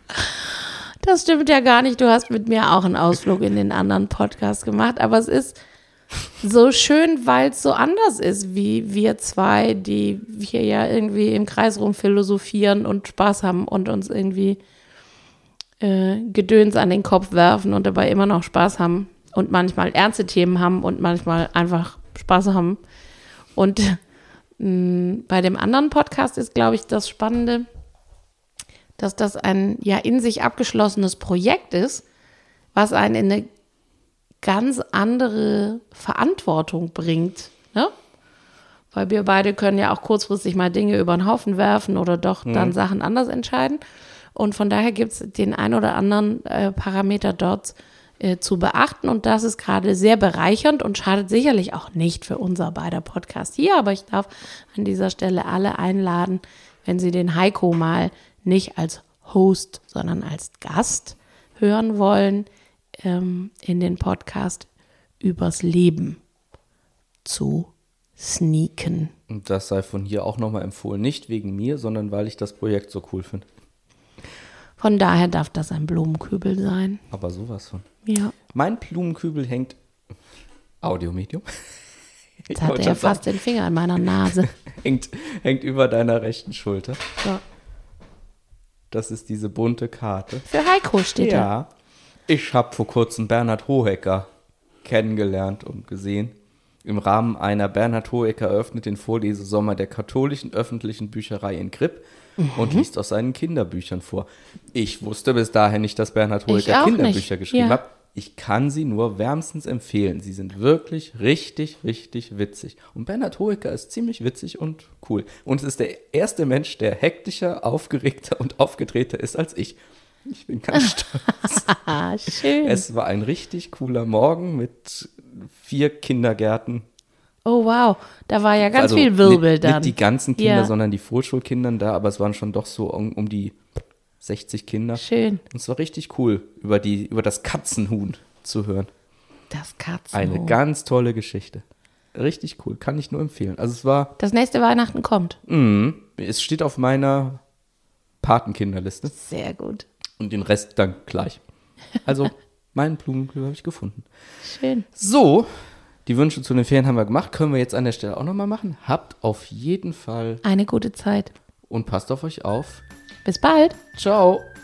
Das stimmt ja gar nicht. Du hast mit mir auch einen Ausflug in den anderen Podcast gemacht. Aber es ist so schön, weil es so anders ist, wie wir zwei, die hier ja irgendwie im Kreis rum philosophieren und Spaß haben und uns irgendwie äh, Gedöns an den Kopf werfen und dabei immer noch Spaß haben. Und manchmal ernste Themen haben und manchmal einfach Spaß haben. Und mh, bei dem anderen Podcast ist, glaube ich, das Spannende, dass das ein ja in sich abgeschlossenes Projekt ist, was einen in eine ganz andere Verantwortung bringt. Ne? Weil wir beide können ja auch kurzfristig mal Dinge über den Haufen werfen oder doch mhm. dann Sachen anders entscheiden. Und von daher gibt es den ein oder anderen äh, Parameter dort Äh, zu beachten und das ist gerade sehr bereichernd und schadet sicherlich auch nicht für unser beider Podcast hier, aber ich darf an dieser Stelle alle einladen, wenn Sie den Heiko mal nicht als Host, sondern als Gast hören wollen, ähm, in den Podcast übers Leben zu sneaken. Und das sei von hier auch nochmal empfohlen, nicht wegen mir, sondern weil ich das Projekt so cool finde. Von daher darf das ein Blumenkübel sein. Aber sowas von. Ja. Mein Blumenkübel hängt, Audiomedium. Jetzt hat er fast den Finger an meiner Nase. hängt, hängt über deiner rechten Schulter. So. Das ist diese bunte Karte. Für Heiko steht er. Ja. Ich habe vor kurzem Bernhard Hohecker kennengelernt und gesehen. Im Rahmen einer Bernhard Hohecker eröffnet den Vorlesesommer der katholischen öffentlichen Bücherei in Kripp mhm. und liest aus seinen Kinderbüchern vor. Ich wusste bis dahin nicht, dass Bernhard Hohecker Kinderbücher nicht. geschrieben ja. hat. Ich kann sie nur wärmstens empfehlen. Sie sind wirklich richtig, richtig witzig. Und Bernhard Hohecker ist ziemlich witzig und cool. Und es ist der erste Mensch, der hektischer, aufgeregter und aufgedrehter ist als ich. Ich bin ganz stolz. Schön. Es war ein richtig cooler Morgen mit vier Kindergärten. Oh wow, da war ja ganz also viel Wirbel nicht, dann. Nicht die ganzen Kinder, ja. sondern die Vorschulkindern da, aber es waren schon doch so um, um die sechzig Kinder. Schön. Und es war richtig cool, über, die, über das Katzenhuhn zu hören. Das Katzenhuhn. Eine ganz tolle Geschichte. Richtig cool, kann ich nur empfehlen. Also es war... Das nächste Weihnachten kommt. Mh, es steht auf meiner Patenkinderliste. Sehr gut. Und den Rest dann gleich. Also, meinen Blumenkübel habe ich gefunden. Schön. So, die Wünsche zu den Ferien haben wir gemacht. Können wir jetzt an der Stelle auch nochmal machen. Habt auf jeden Fall eine gute Zeit. und passt auf euch auf. Bis bald. Ciao.